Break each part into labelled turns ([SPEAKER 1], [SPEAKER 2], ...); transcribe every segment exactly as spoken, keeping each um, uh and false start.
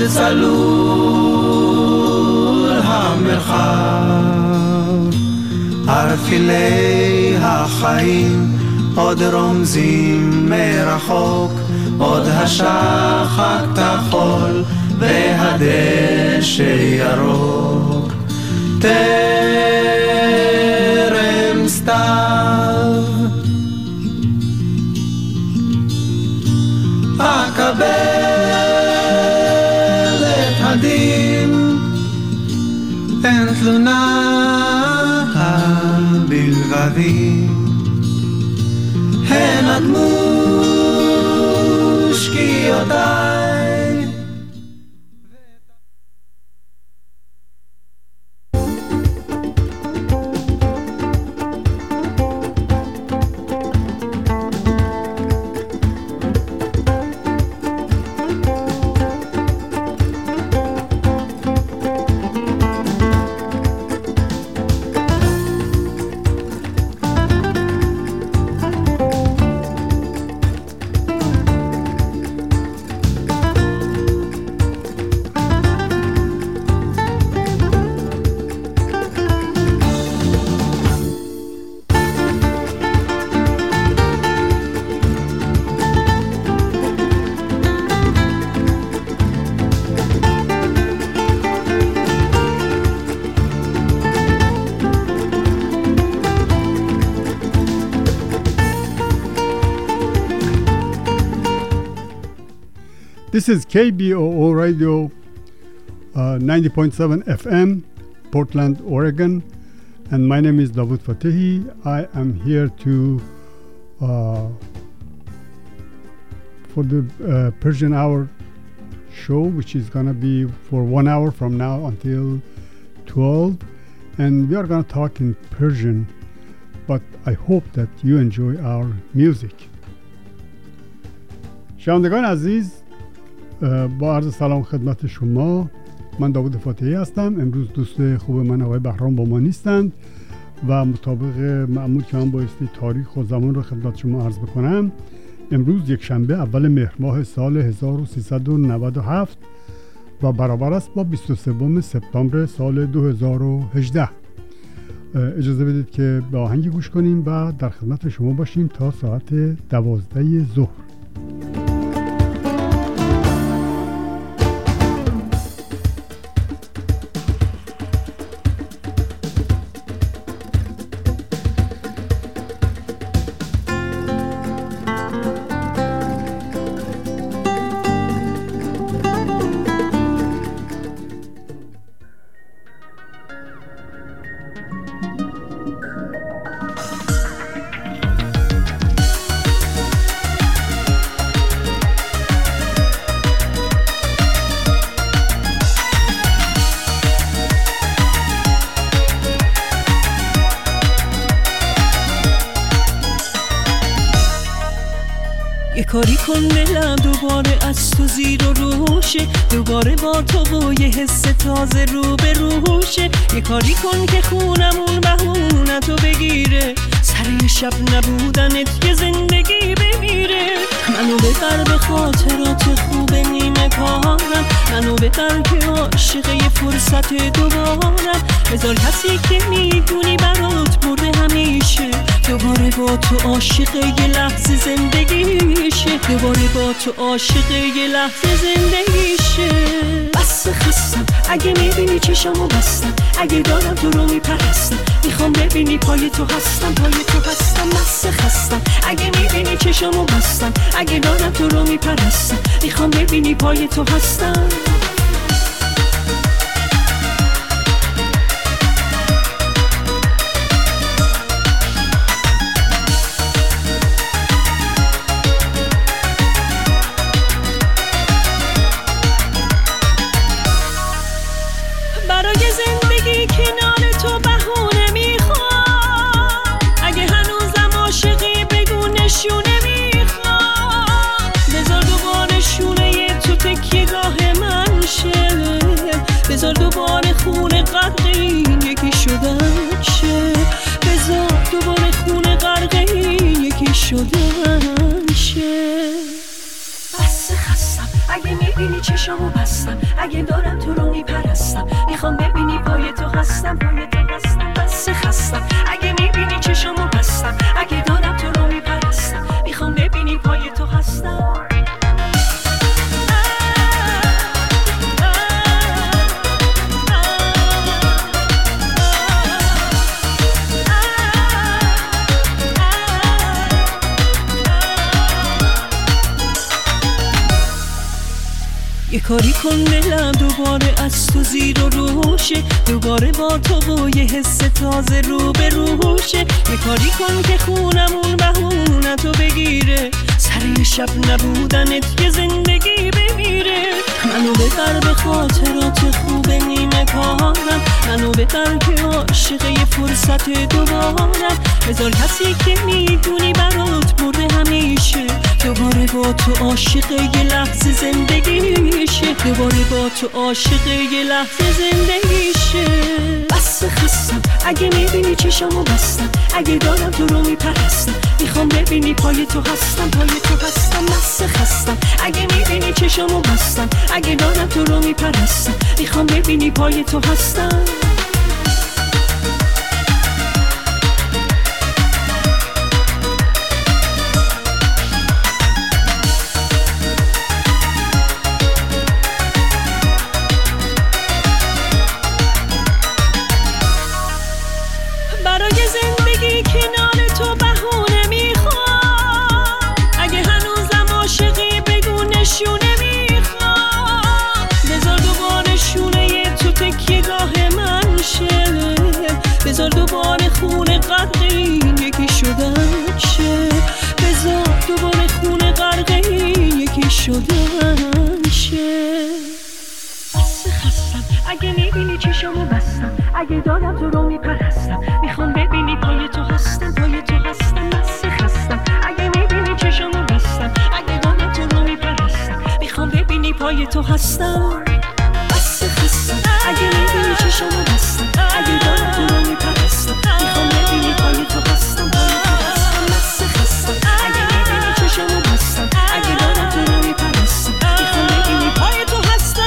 [SPEAKER 1] עוד צלול המרחב, ערפילי החיים עוד רומזים מרחוק, עוד השחק תחול והדשא ירוק, טרם סתיו אקבל את הדין, אין תלונה בלבדי, הן אדמו שקיעותיי.
[SPEAKER 2] This is K B O O Radio uh, ninety point seven F M, Portland, Oregon, and my name is Davud Fatehi. I am here to uh, for the uh, Persian Hour show, which is going to be for one hour from now until twelve, and we are going to talk in Persian, but I hope that you enjoy our music. شنوندگان عزیز، با عرض سلام خدمت شما، من داوود فاتحی هستم. امروز دوست خوب من آقای بهرام با ما نیستند و مطابق معمول که من بایستی تاریخ و زمان رو خدمت شما عرض بکنم، امروز یک شنبه اول مهر ماه سال هزار و سیصد و نود و هفت و برابر است با بیست و سوم سپتامبر سال دو هزار و هجده. اجازه بدید که به آهنگی گوش کنیم و در خدمت شما باشیم تا ساعت دوازده ظهر.
[SPEAKER 3] کاری کن دلم دوباره از تو زیر و روشه، دوباره با تو و یه حس تازه رو به روشه. یه کاری کن که خونمون بهونه تو بگیره، سر شب نبودنت یه زندگی بمیره. منو ببر به خاطرات خوب نیمه کارم، منو ببر که عاشق یه فرصت دوبارم. بذار کسی که میدونی برات مرده همیشه، دوباره با تو عاشق یه لحظه زندگیشه، دوباره با تو عاشق یه لحظه زندگیشه. بس خستم اگه میبینی چشمو بستم، اگه دارم تو رو میپرستم، میخوام ببینی پای تو هستم، پای تو هستم. بس خستم اگه میبینی چشمو بستم، اگه دارم تو رو میپرستم، میخوام ببینی پای تو هستم. بذار دوباره خونه غرقین یکی شدن شه، بذار دوباره خونه غرقین یکی شدن شه. بس خستم اگه میبینی میبینی چشامو بستم، اگه دارم تو رو میپرستم، میخوام ببینی پای تو هستم، پای تو هستم، بس خستم. اگه میبینی چشامو بستم، اگه دارم تو رو میپرستم، میخوام ببینی پای تو هستم. یه کاری کن دلم دوباره از تو زیر و روشه، دوباره با تو و یه حس تازه رو به روشه. یه کاری کن که خونمون بهونه تو بگیره، سر یه شب نبودنت یه زندگی بمیره. منو ببر به خاطرات خوب نیمه کارم، منو ببر که عاشق یه فرصت دوبارم. بذار کسی که میدونی برات برده همیشه، دوباره با تو عاشق یه لحظه زندگیشه، دوباره با تو عاشق یه لحظه زندگیشه. بس خستم، اگه میبینی چشامو بستم، اگه دارم تو رو میپرستم، میخوام ببینی پای تو هستم، پای تو هستم. بس خستم، اگه میبینی چشامو بستم، اگه دارم تو رو میپرستم، میخوام ببینی پای تو هستم. بذار دوباره خونه غرقین یکی شدن شه، بذار دوباره خونه غرقین یکی شدن شه. بس خستم، اگه میبینی چشامو بستم، اگه دارم تو رو میپرستم، میخوام ببینی پای تو هستم، پای تو هستم. بس خستم، اگه میبینی چشامو بستم، اگه دارم تو رو میپرستم، میخوام ببینی پای تو هستم. بس خستم، اگه میبینی چشامو بستم، اگه دارم تو رو میپرستم، میخوام ببینی پای تو هستم، پای تو هستم. بس خستم، اگه میبینی چشامو بستم، اگه دارم تو رو میپرستم، میخوام ببینی پای تو هستم.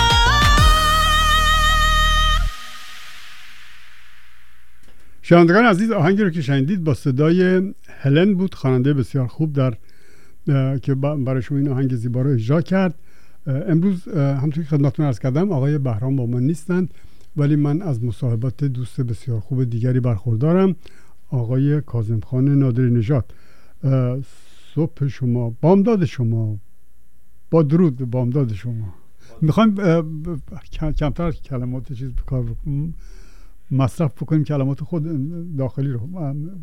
[SPEAKER 2] شنوندگان عزیز، آهنگی رو که شنیدید با صدای هلن بود، خواننده بسیار خوب در که برای شما این آهنگ زیبا رو اجرا کرد. امروز همونطور که خدمتتون عرض کردم آقای بهرام با ما نیستند، ولی من از مصاحبت دوست بسیار خوب دیگری برخوردارم، آقای کاظم خان نادری نژاد. صبح شما، بامداد شما، با درود به بامداد شما. میخوایم کمتر کلمات چیز بکار بکنیم، مصرف بکنیم کلمات خود داخلی رو.
[SPEAKER 4] فرق نمیکنه،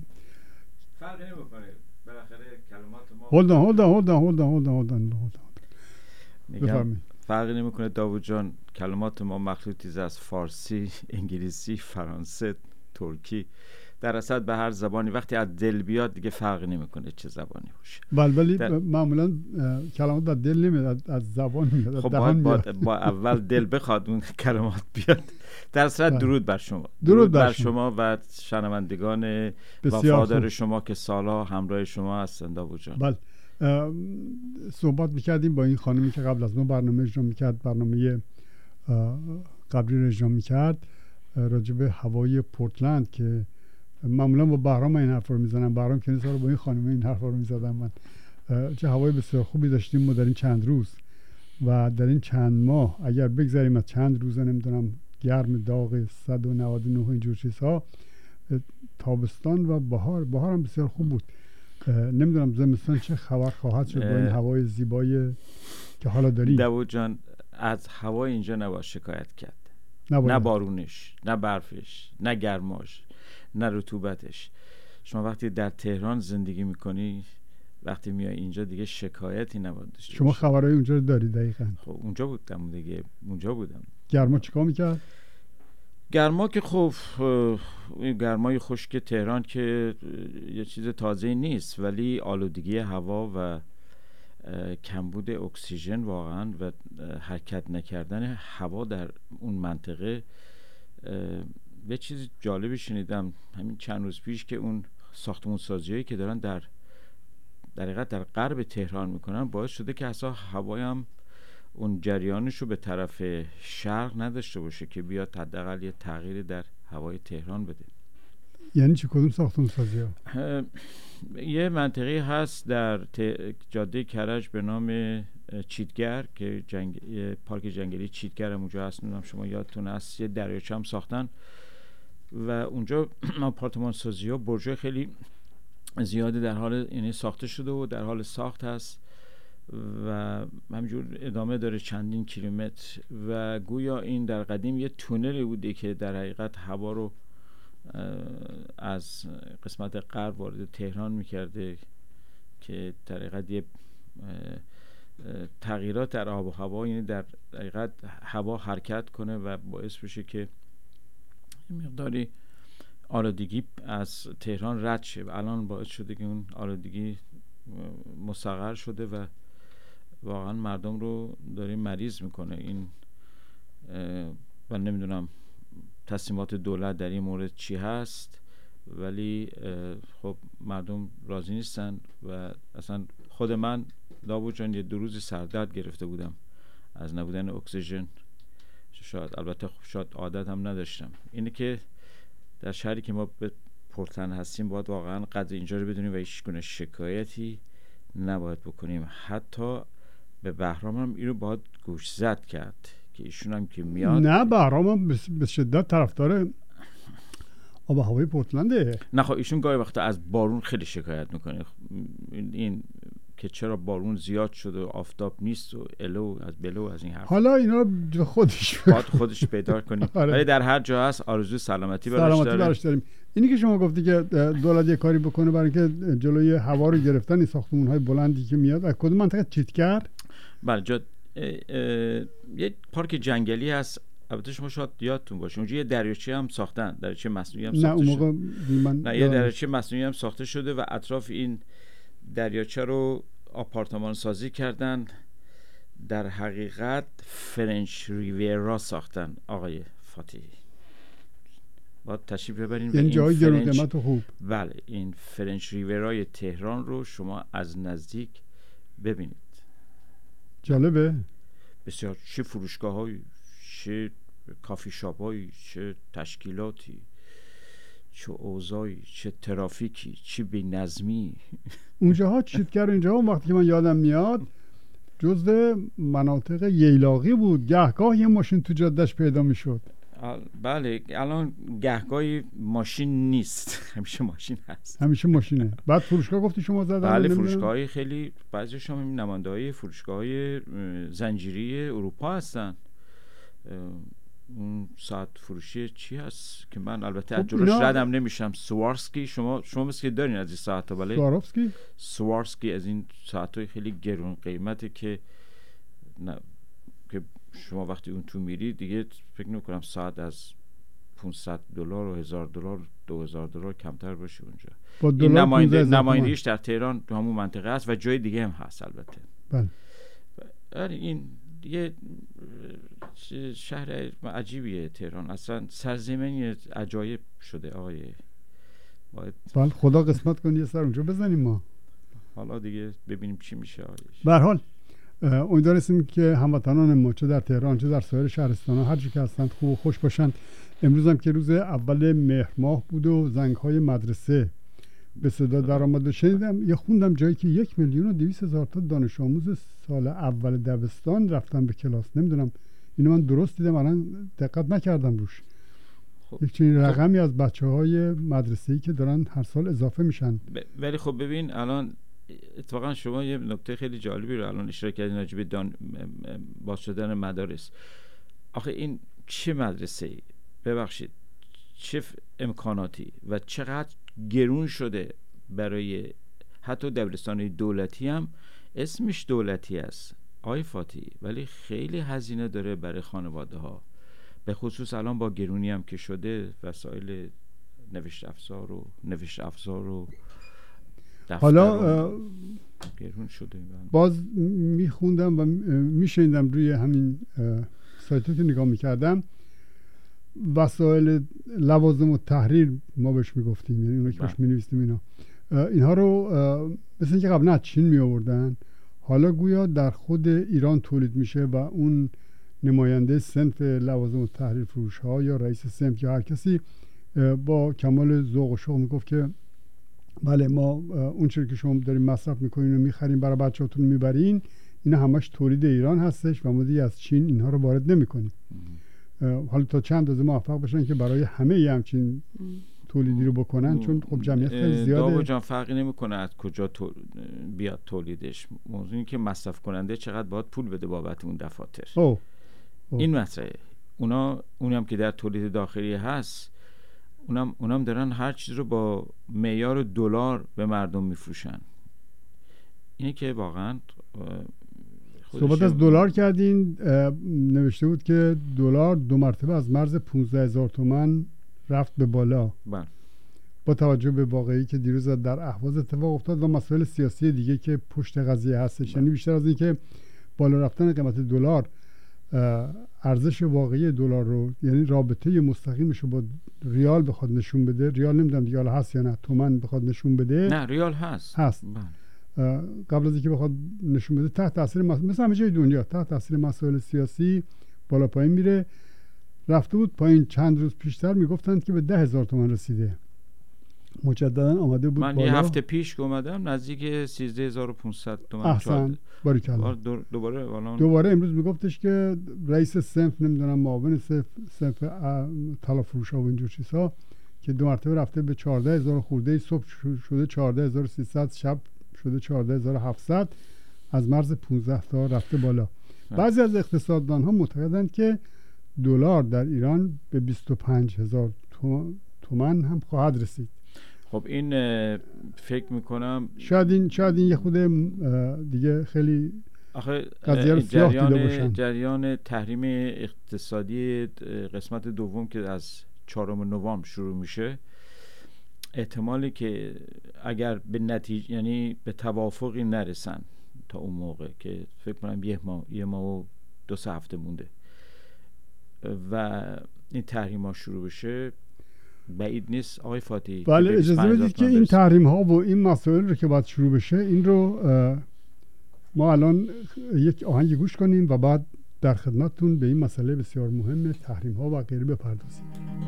[SPEAKER 4] بالاخره کلمات ما
[SPEAKER 2] هولدن هولدن هولدن هولدن هولدن هولدن
[SPEAKER 4] میگم فرقی نمیکنه داوود جان، کلمات ما مخلوطی از فارسی، انگلیسی، فرانسه، ترکی، در اصل به هر زبانی وقتی از دل بیاد دیگه فرقی نمیکنه چه زبانی باشه.
[SPEAKER 2] بله ولی در... معمولا کلمات از دل نمیاد، از زبان میاد.
[SPEAKER 4] خب باید با, با اول دل بخواد اون کلمات بیاد. در اصل درود بر شما، درود, درود بر شما. شما و شنوندگان وفادار شما که سالها همراه شما هستند داوود جان.
[SPEAKER 2] بله صحبت میکردیم با این خانمی که قبل از ما برنامه اجرا میکرد، برنامه قبلی رو اجرا میکرد راجع به هوای پورتلند که معمولا با بهرام این حرف رو میزنم، بهرام که نیست با این خانم این حرف رو میزدم من. چه هوای بسیار خوبی داشتیم ما در این چند روز و در این چند ماه، اگر بگذاریم از چند روز نمیدونم گرم داغ صد و نود و نه اینجور چیزها، تابستان و بهار بهار هم بسیار خوب بود. نمیدونم زمستان چه خبر خواهد شد با این هوای زیبایی که حالا داریم.
[SPEAKER 4] داوود جان از هوای اینجا نباید شکایت کرد،
[SPEAKER 2] نباید.
[SPEAKER 4] نه بارونش، نه برفش، نه گرماش، نه رطوبتش. شما وقتی در تهران زندگی میکنی، وقتی میای اینجا دیگه شکایتی نباید داشته.
[SPEAKER 2] شما خبرهای اونجا رو داری دقیقاً؟
[SPEAKER 4] خب اونجا بودم دیگه، اونجا بودم.
[SPEAKER 2] گرما چیکار میکرد؟
[SPEAKER 4] گرما که خب گرمای خشک تهران که یه چیز تازه نیست، ولی آلودگی هوا و کمبود اکسیژن واقعا و حرکت نکردن هوا در اون منطقه. یه چیز جالبی شنیدم همین چند روز پیش که اون ساختمون سازیایی که دارن در در حقیقت در غرب تهران میکنن باعث شده که اصلا هوای هم اون جریانش رو به طرف شرق نداشته باشه که بیاد حداقل یه تغییری در هوای تهران بده.
[SPEAKER 2] یعنی چه کدوم ساختمون سازی ها؟
[SPEAKER 4] یه منطقه هست در ت... جاده کرج به نام چیتگر که جنگ... پارک جنگلی چیتگر هم اونجا هست، نمیدونم شما یادتون هست، یه دریاچه هم ساختن و اونجا آپارتمان سازی ها برج خیلی زیاده در حال یعنی ساخته شده و در حال ساخت هست و همینجور ادامه داره چندین کیلومتر و گویا این در قدیم یه تونلی بوده که در حقیقت هوا رو از قسمت غرب وارد تهران میکرده که در حقیقت یه تغییرات در آب و هوا، یعنی در حقیقت هوا حرکت کنه و باعث بشه که مقداری آلودگی از تهران رد شه و الان باعث شده که اون آلودگی مستقر شده و واقعا مردم رو داره مریض میکنه. این و نمیدونم تصمیمات دولت در این مورد چی هست، ولی خب مردم راضی نیستن و اصلا خود من داوود جان یه دو روزی سردرد گرفته بودم از نبودن اکسیژن، شاید البته شاید عادت هم نداشتم. اینه که در شهری که ما به پرتن هستیم باید واقعا قدر اینجا رو بدونیم و هیچ گونه شکایتی نباید بکنیم. حتی به بهرام هم اینو باید گوش زد کرد که ایشون هم که میاد.
[SPEAKER 2] نه بهرام هم به شدت طرفدار آب و هوای پورتلنده.
[SPEAKER 4] نه خب ایشون گاهی وقتا از بارون خیلی شکایت میکنه، این که چرا بارون زیاد شده و آفتاب نیست و الو از بلو از این حرف.
[SPEAKER 2] حالا اینا خودش
[SPEAKER 4] باید خودش پیدا کنیم. ولی در هر جا هست آرزوی سلامتی براش
[SPEAKER 2] سلامتی براش داریم. اینی که شما گفتی که دولت یه کاری بکنه برای اینکه جلوی هوا رو گرفتن این ساختمان‌های بلندی که میاد از کدوم منطقه چیتگر؟
[SPEAKER 4] بله جا یه پارک جنگلی هست، البته شما شاید یادتون باشه اونجا یه دریاچه هم ساختن، دریاچه مصنوعی هم ساخته
[SPEAKER 2] نه
[SPEAKER 4] شده.
[SPEAKER 2] اون موقع من
[SPEAKER 4] نه یه دریاچه مصنوعی هم ساخته شده و اطراف این دریاچه رو آپارتمان سازی کردن. در حقیقت فرنچ ریویرا ساختن آقای فاتحی، باید تشریف ببرین.
[SPEAKER 2] یعنی جای گرون قیمت و خوب.
[SPEAKER 4] بله این فرنچ ریویرای تهران رو شما از نزدیک ببینید.
[SPEAKER 2] جالبه
[SPEAKER 4] بسیار. چه فروشگاه هایی، چه کافی شاپ هایی، چه تشکیلاتی، چه اوضاعی، چه ترافیکی، چه بی‌نظمی.
[SPEAKER 2] اونجاها چیتگر اینجاها وقتی که من یادم میاد جزء مناطق ییلاقی بود، گهگاه یه ماشین تو جادهش پیدا میشد.
[SPEAKER 4] بله الان گهگاهی ماشین نیست، همیشه ماشین هست.
[SPEAKER 2] همیشه ماشینه. بعد فروشگاه گفتی شما زدن؟
[SPEAKER 4] بله فروشگاه‌های خیلی بعضیشون هم نماینده‌های فروشگاه‌های زنجیری اروپا هستن. اون ساعت فروشی چی هست که من البته از جلوش ردم نمیشم، سوارسکی. شما شما مثل که دارین از این ساعت‌ها؟ بله
[SPEAKER 2] سوارسکی
[SPEAKER 4] سوارسکی از این ساعت‌های خیلی گرون قیمته که نه که شما وقتی اون تو میری دیگه فکر نمی‌کنم ساعت از پانصد دلار و هزار دلار دو هزار دلار کمتر باشه اونجا. این نماینده نمایندگیش در تهران تو همون منطقه است و جای دیگه هم هست البته. بله. این یه شهر عجیبیه تهران، اصلا سرزمینی عجایب شده آقای. باید
[SPEAKER 2] بله خدا قسمت کنه یه سر اونجا بزنیم ما.
[SPEAKER 4] حالا دیگه ببینیم چی میشه آقای.
[SPEAKER 2] به هر حال امیدواریم که هموطنان ما چه در تهران چه در سایر شهرستان‌ها هر جا که هستند خوب و خوش باشند. امروز هم که روز اول مهر ماه بود و زنگ‌های مدرسه به صدا در آمد و شنیدم یه خوندم جایی که یک میلیون و دویست هزار تا دانش آموز سال اول دبستان رفتن به کلاس. نمیدونم اینو من درست دیدم الان دقت نکردم روش. خب. یک چنین رقمی خب. از بچه‌های مدرسه‌ای که دارن هر سال اضافه میشن.
[SPEAKER 4] ب... ولی خب ببین الان اتفاقا شما یه نکته خیلی جالبی رو الان اشاره کردین راجع به دان... باز شدن مدارس. آخه این چه مدرسه‌ای؟ ببخشید چه امکاناتی و چقدر گرون شده برای حتی دبیرستان دولتی هم اسمش دولتی است آقای فاتی، ولی خیلی هزینه داره برای خانواده ها، به خصوص الان با گرونی هم که شده وسایل نوشت افزار و نوشت افزار و
[SPEAKER 2] حالا
[SPEAKER 4] گرون شده.
[SPEAKER 2] باز میخوندم و میشنیدم روی همین سایتی که نگاه میکردم وسایل لوازم و تحریر ما بهش میگفتیم، یعنی اونو که بهش مینویسیم اینا اینها رو مثل اینکه قبلا از چین می آوردن، حالا گویا در خود ایران تولید میشه و اون نماینده صنف لوازم و تحریر فروش ها یا رئیس صنف یا هر کسی با کمال ذوق و شوق میگفت که بله ما اون چیزی که شما دارین مصرف میکنین و میخرین برای بچه‌هاتون میبرین اینا همش تولید ایران هستش و ما دیگه از چین اینها رو وارد نمیکنیم. حالا تا چند اندازه موفق بشن که برای همه ی همچین تولیدی رو بکنن، چون خب جمعیت خیلی زیاده.
[SPEAKER 4] داو جان فرقی نمیکنه از کجا تو بیاد تولیدش، موضوع این که مصرف کننده چقدر باید پول بده بابت اون دفاتر.
[SPEAKER 2] اوه. اوه.
[SPEAKER 4] این مسئله اونا اونم که در تولید داخلی هست اونم اونم دارن هر چیز رو با معیار دلار به مردم میفروشن. اینه که واقعا
[SPEAKER 2] صحبت از دلار کردین، نوشته بود که دلار دو مرتبه از مرز پانزده هزار تومان رفت به بالا.
[SPEAKER 4] بله.
[SPEAKER 2] با توجه به واقعی که دیروز در اهواز اتفاق افتاد و مسائل سیاسی دیگه که پشت قضیه هستش، یعنی بیشتر از این که بالا رفتن قیمت دلار ارزش واقعی دلار رو، یعنی رابطه مستقیمش رو با ریال بخواد نشون بده، ریال نمیدونم دیگه حالا هست یا نه، تومان بخواد نشون بده،
[SPEAKER 4] نه ریال هست
[SPEAKER 2] هست قبل از اینکه بخواد نشون بده تحت تاثیر مس... مثل همه جای دنیا تحت تاثیر مسائل سیاسی بالا پایین میره. رفته بود پایین، چند روز پیشتر میگفتند که به ده هزار تومان رسیده، مجددا آمده بود
[SPEAKER 4] من
[SPEAKER 2] بالا.
[SPEAKER 4] یه هفته پیش که اومدم نزدیک سیزده هزار و پانصد تومان.
[SPEAKER 2] احسن، باریکلا.
[SPEAKER 4] دوباره دوباره
[SPEAKER 2] دوباره امروز میگفتش که رئیس صنف نمیدونم معاون صنف صنف طلا فروش ها و اینجور چیزها که دو مرتبه رفته به چهارده هزار خورده، صبح شده چهارده هزار و سیصد، شب شده چهارده هزار و هفتصد، از مرز پانزده تا رفته بالا. بعضی از اقتصاددان ها معتقدند که دلار در ایران به بیست و پنج هزار تومان هم خواهد رسید.
[SPEAKER 4] خب این فکر میکنم
[SPEAKER 2] شاید این شاید این یه خود دیگه خیلی
[SPEAKER 4] آخه
[SPEAKER 2] جریان
[SPEAKER 4] جریان تحریم اقتصادی قسمت دوم که از چهارم نوامبر شروع میشه، احتمالی که اگر به نتیجه یعنی به توافقی نرسن تا اون موقع که فکر کنم یه ماه یه ماه و دو سه هفته مونده و این تحریم ها شروع بشه، بعید نیست آقای فاتی.
[SPEAKER 2] بله اجازه بدید که این تحریم ها و این مسائل رو که باید شروع بشه این رو ما الان یک آهنگ گوش کنیم و بعد در خدمتتون به این مسئله بسیار مهم تحریم ها و غیره بپردازیم.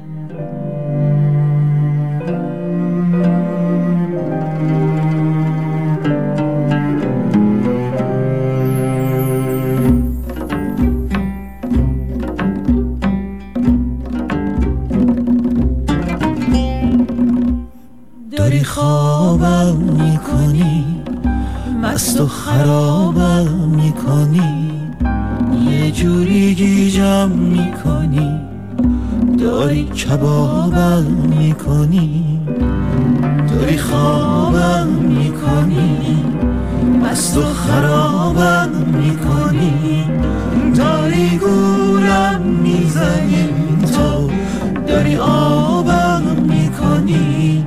[SPEAKER 3] داری خوابم میکنی، مست و خرابم میکنی، یه جوری گیجم میکنی، داری کبابم میکنی، داری خوابم میکنی، مست و خرابم میکنی، داری گولم میزنی، تو داری آبم میکنی،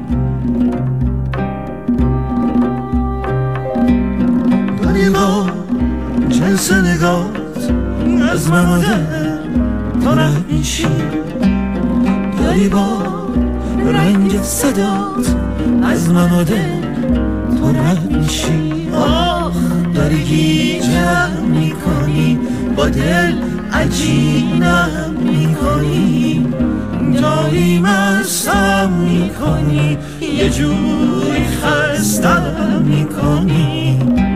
[SPEAKER 3] داری با جنس نگات از من و دل تو رد میشی، داری با رنگ صدات از من و دل تو رد میشی. آخ داری گیجم میکنی، با دل عجینم میکنی، داری مستم میکنی، یه جوری خستم میکنی.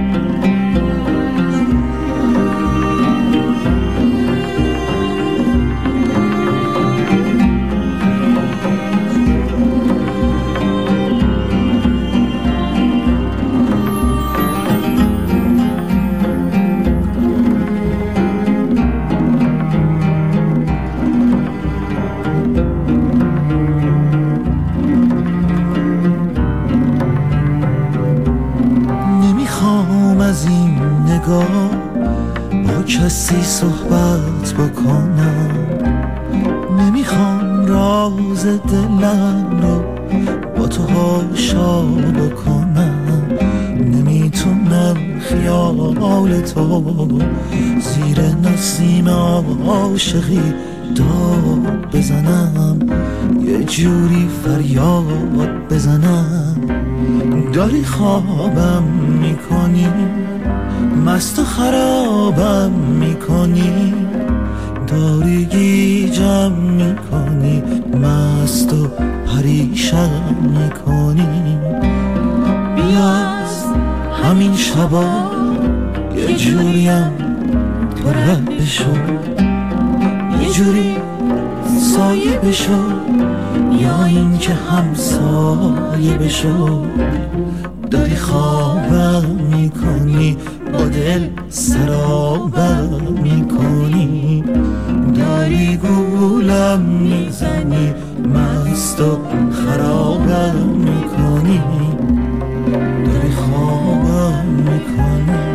[SPEAKER 3] با کسی صحبت بکنم، نمیخوام راز دلم رو با تو هاشا بکنم، نمیتونم خیال
[SPEAKER 5] حال تو، زیر نسیم عاشقی داد بزنم، یه جوری فریاد بزنم. داری خوابم میکنی، مست و خرابم میکنی، داری گیجم میکنی، مست و پریشم میکنی. بیا همین شبا یه جوریم تو رد بشو، یه جوری سایه بشو، یا این که همسایه بشو. داری خوابم میکنی، با دل سرابم میکنی، داری گولم میزنی، مست و خرابم میکنی، داری خوابم میکنی.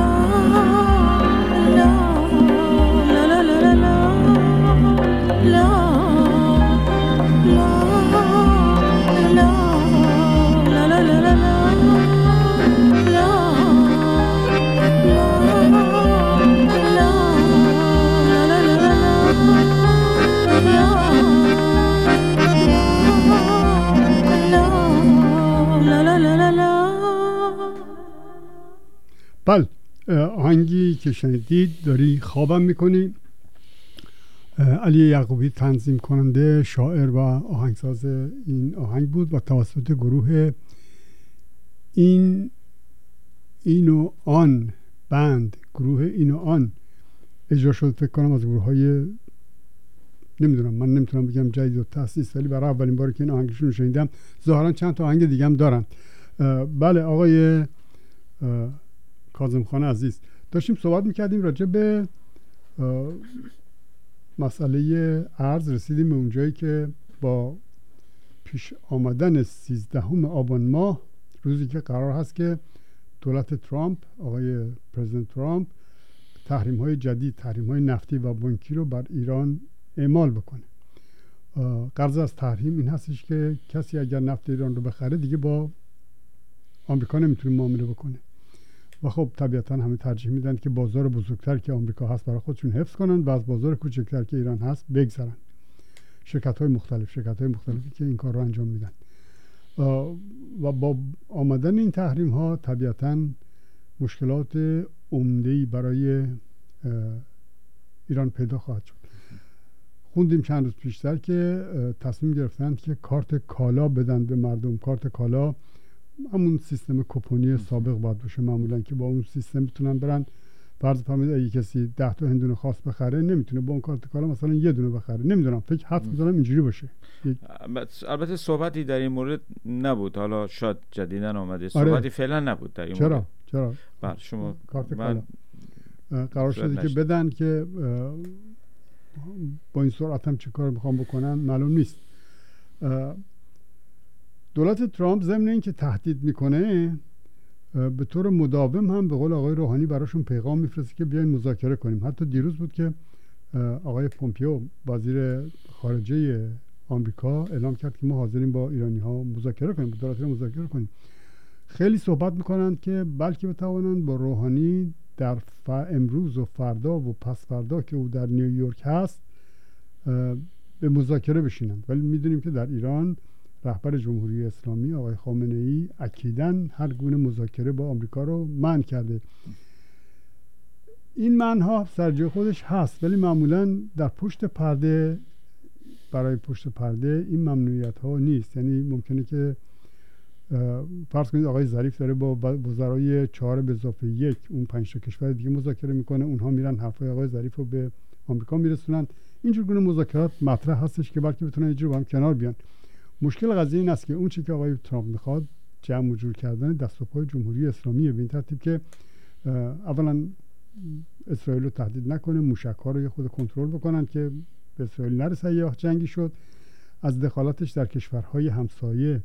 [SPEAKER 2] بله، آهنگی که شنیدید داری خوابم میکنی، علی یعقوبی تنظیم کننده، شاعر و آهنگساز این آهنگ بود و توسط گروه این این و آن بند، گروه این و آن اجرا شد. فکر کنم از گروه های نمیدونم، من نمیتونم بگم جدید و تأسیس، ولی برای اولین باری که این آهنگشون رو شنیدم. ظاهرا چند تا آهنگ دیگه هم دارن. بله آقای کاظم خان عزیز، داشتیم صحبت میکردیم راجع به مسئله ارز، رسیدیم به اونجایی که با پیش آمدن سیزدهم آبان ماه، روزی که قرار هست که دولت ترامپ، آقای پرزیدنت ترامپ، تحریم های جدید، تحریم های نفتی و بانکی رو بر ایران اعمال بکنه. غرض از تحریم این هستش که کسی اگر نفت ایران رو بخره دیگه با آمریکا نمیتونه معامله بکنه و خب طبیعتا همه ترجیح میدن که بازار بزرگتر که آمریکا هست برای خودشون حفظ کنن و از بازار کوچکتر که ایران هست بگذرن. شرکت های مختلف شرکت های مختلفی که این کار رو انجام میدن و با آمدن این تحریم ها طبیعتا مشکلات عمده‌ای برای ایران پیدا خواهد شد. خوندیم چند روز پیشتر که تصمیم گرفتند که کارت کالا بدن به مردم. کارت کالا همون سیستم کوپونی سابق باید باشه معمولا، که با اون سیستم بتونن برن. فرض فرمایید اگه کسی ده تا هندونه خاص بخره نمیتونه با اون کارت کالا مثلا یه دونه بخره. نمیدونم، فکر حد می‌زنم اینجوری باشه.
[SPEAKER 4] البته صحبتی در این مورد نبود، حالا شاید جدیداً آمده. صحبتی آره. فعلا نبود در این
[SPEAKER 2] چرا؟
[SPEAKER 4] مورد.
[SPEAKER 2] چرا؟
[SPEAKER 4] بله شما
[SPEAKER 2] کارت
[SPEAKER 4] من
[SPEAKER 2] کالا قرار شده که بدن که با این سرعت هم چه کار میخوام بکنن معلوم نیست. دولت ترامپ ضمن این که تهدید میکنه به طور مداوم هم به قول آقای روحانی براشون پیغام میفرسته که بیاین مذاکره کنیم. حتی دیروز بود که آقای پومپیو وزیر خارجه آمریکا اعلام کرد که ما حاضریم با ایرانی ها مذاکره کنیم، با دولت مذاکره کنیم. خیلی صحبت میکنن که بلکه بتوانند با روحانی در ف... امروز و فردا و پس فردا که او در نیویورک هست به مذاکره بشینند. ولی میدونیم که در ایران رهبر جمهوری اسلامی آقای خامنه ای اکیداً هر گونه مذاکره با آمریکا رو منع کرده. این منع سر خودش هست، ولی معمولاً در پشت پرده، برای پشت پرده این ممنوعیت ها نیست. یعنی ممکنه که فرض کنید آقای ظریف داره با وزرای چهار به اضافه یک اون پنج تا کشور دیگه مذاکره میکنه، اونها میرن حرفای آقای ظریف رو به آمریکا میرسونن. اینجور گونه مذاکرات مطرح هستش که بلکه بتونن اینجور با هم کنار بیان. مشکل قضیه این است که اون چیزی که آقای ترامپ میخواد جمع و جور کردن دست و پای جمهوری اسلامیه، به این ترتیب که اولا اسرائیل رو تهدید نکنه، موشک‌ها رو یه خود کنترل بکنن که به اسرائیل نرسه یا جنگی شد، از دخالتش در کشورهای همسایه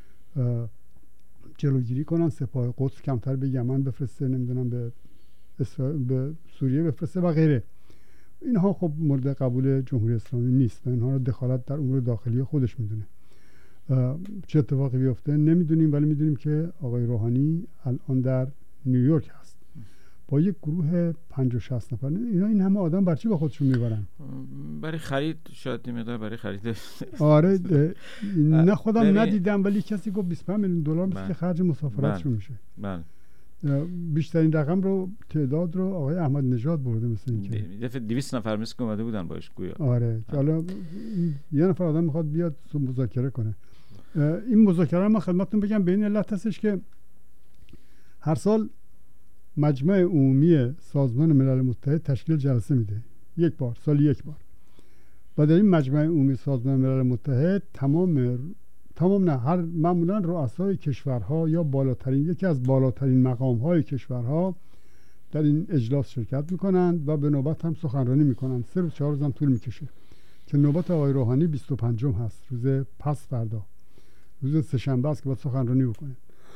[SPEAKER 2] جلوگیری کنن، سپاه قدس کمتر به یمن بفرسته، نمیدونم به اسرائیل به سوریه بفرسته و غیره. اینها خب مورد قبول جمهوری اسلامی نیست و اینها رو دخالت در امور داخلی خودش میدونه. چه اتفاقی بیفته نمیدونیم، ولی میدونیم که آقای روحانی الان در نیویورک هست با یک گروه پنجاه و شصت نفر، اینا این همه آدم برای چی با خودشون میبرن؟
[SPEAKER 4] برای خرید، شاید مقدار برای خرید.
[SPEAKER 2] آره نه خودم
[SPEAKER 4] بری...
[SPEAKER 2] ندیدم ولی کسی گفت بیست و پنج میلیون دلار مثل که خرج مسافرتشون میشه.
[SPEAKER 4] بله.
[SPEAKER 2] بیشترین رقم رو تعداد رو آقای احمد نژاد برده مثل اینکه
[SPEAKER 4] دفعه دویست نفر مثل که اومده بودن باش گویا.
[SPEAKER 2] آره که حالا یه نفر آدم میخواد بیاد مذاکره کنه. این مذاکره ما خدمتتون بگم به این علت هستش که هر سال مجمع عمومی سازمان ملل متحد تشکیل جلسه میده، یک بار، سال یک بار. و در این مجمع عمومی سازمان ملل متحد تمام تمام نه هر معمولا رؤسای کشورها یا بالاترین یکی از بالاترین مقام‌های کشورها در این اجلاس شرکت میکنند و به نوبت هم سخنرانی میکنند. سه روز چهار روز هم طول میکشه که نوبت آقای روحانی بیست و پنجم هست، روز پس فردا، روز سه‌شنبه است که باید سخنرانی بکنه.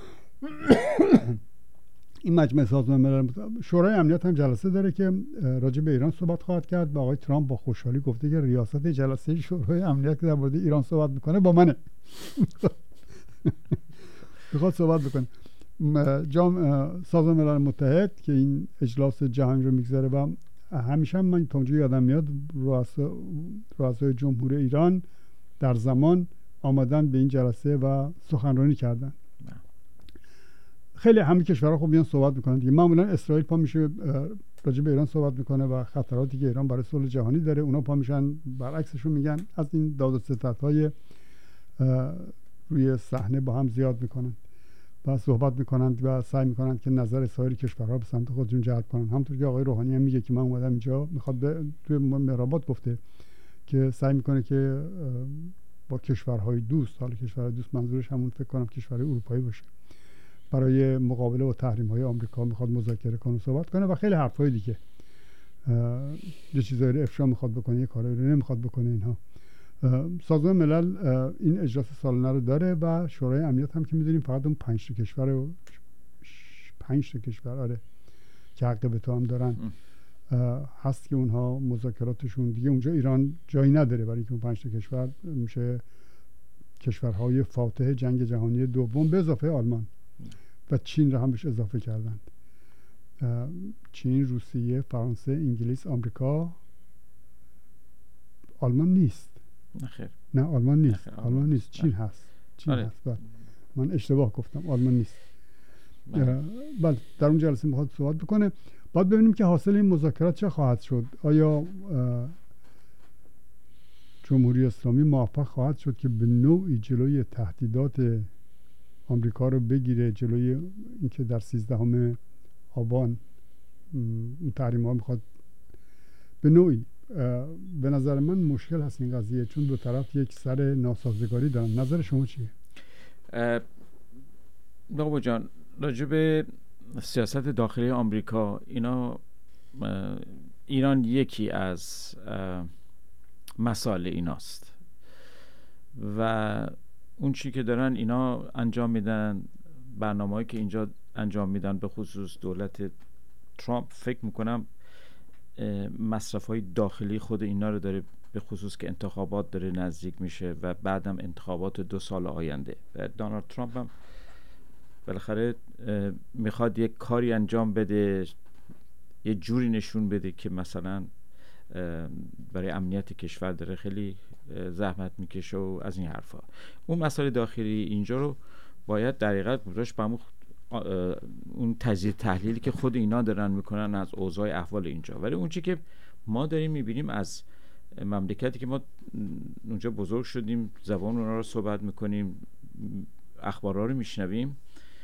[SPEAKER 2] این مجمع سازمان ملل متحد، شورای امنیت هم جلسه داره که راجع به ایران صحبت خواهد کرد و آقای ترامپ با خوشحالی گفته که ریاست جلسه شورای امنیت که در مورد ایران صحبت میکنه با منه. میخواد صحبت بکنه. جام سازمان ملل متحد که این اجلاس جهانی رو میگذاره و همیشه هم من تا اونجا یادم میاد رؤسا رؤسای جمهور ایران در زمان آمدن به این جلسه و سخنرانی کردن. خیلی همه کشورها خب میان صحبت میکنن دیگه. معمولا اسرائیل پا میشه راجع به ایران صحبت میکنه و خطراتی که ایران برای صلح جهانی داره، اونا پا میشن برعکسشون میگن، از این داد و ستدهای روی صحنه با هم زیاد میکنن و صحبت میکنند و سعی میکنند که نظر سایر کشورها به سمت خودشون جلب کنن. همونطور که آقای روحانی هم میگه که من اومدم اینجا، میخواد توی مهرآباد گفته که سعی میکنه که با کشورهای دوست، حالا کشورهای دوست منظورش همون فکر کنم کشورهای اروپایی باشه، برای مقابله با تحریم‌های آمریکا میخواد مذاکره کنه و صحبت کنه و خیلی حرفای دیگه. یه چیزایی رو افشا میخواد بکنه، یه کارایی رو نمیخواد بکنه. اینها سازمان ملل این اجلاس سالانه رو داره و شورای امنیت هم که میدونیم فقط اون پنج تا کشور و پنج تا کشور آره که حق وتو هم دارن هست که اونها مذاکراتشون دیگه اونجا ایران جایی نداره، برای اینکه اون پنج تا کشور میشه کشورهای فاتح جنگ جهانی دوم به اضافه آلمان و چین رو هم بهش اضافه کردند. چین، روسیه، فرانسه، انگلیس، آمریکا. آلمان نیست.
[SPEAKER 4] نخیر.
[SPEAKER 2] نه آلمان نیست.
[SPEAKER 4] نخیر.
[SPEAKER 2] آلمان نیست. چین نه. هست. چین
[SPEAKER 4] آره.
[SPEAKER 2] هست. بله. من اشتباه گفتم. آلمان نیست. بله در اون جلسه میخواد صحبت بکنه. باید ببینیم که حاصل این مذاکرات چه خواهد شد. آیا جمهوری اسلامی موفق خواهد شد که به نوعی جلوی تهدیدات آمریکا رو بگیره، جلوی اینکه در سیزدهم آبان اون تحریم ها میخواد به نوعی. به نظر من مشکل هست این قضیه، چون دو طرف یک سر ناسازگاری دارن. نظر شما چیه؟
[SPEAKER 4] بابا جان راجع به سیاست داخلی آمریکا، اینا ایران یکی از مسائل ایناست و اون چی که دارن اینا انجام میدن، برنامه‌ای که اینجا انجام میدن به خصوص دولت ترامپ، فکر میکنم مصرف‌های داخلی خود اینا رو داره، به خصوص که انتخابات داره نزدیک میشه و بعدم انتخابات دو سال آینده و دونالد ترامپ هم بالاخره میخواد یک کاری انجام بده، یه جوری نشون بده که مثلا برای امنیت کشور داره خیلی زحمت میکشه و از این حرفا. اون مسائل داخلی اینجا رو باید در حقیقت براش با اون تجزیه تحلیلی که خود اینا دارن میکنن از اوضاع احوال اینجا. ولی اون چی که ما داریم میبینیم از مملکتی که ما اونجا بزرگ شدیم، زبان اونا رو صحبت میکنیم، اخبارها رو میشنویم،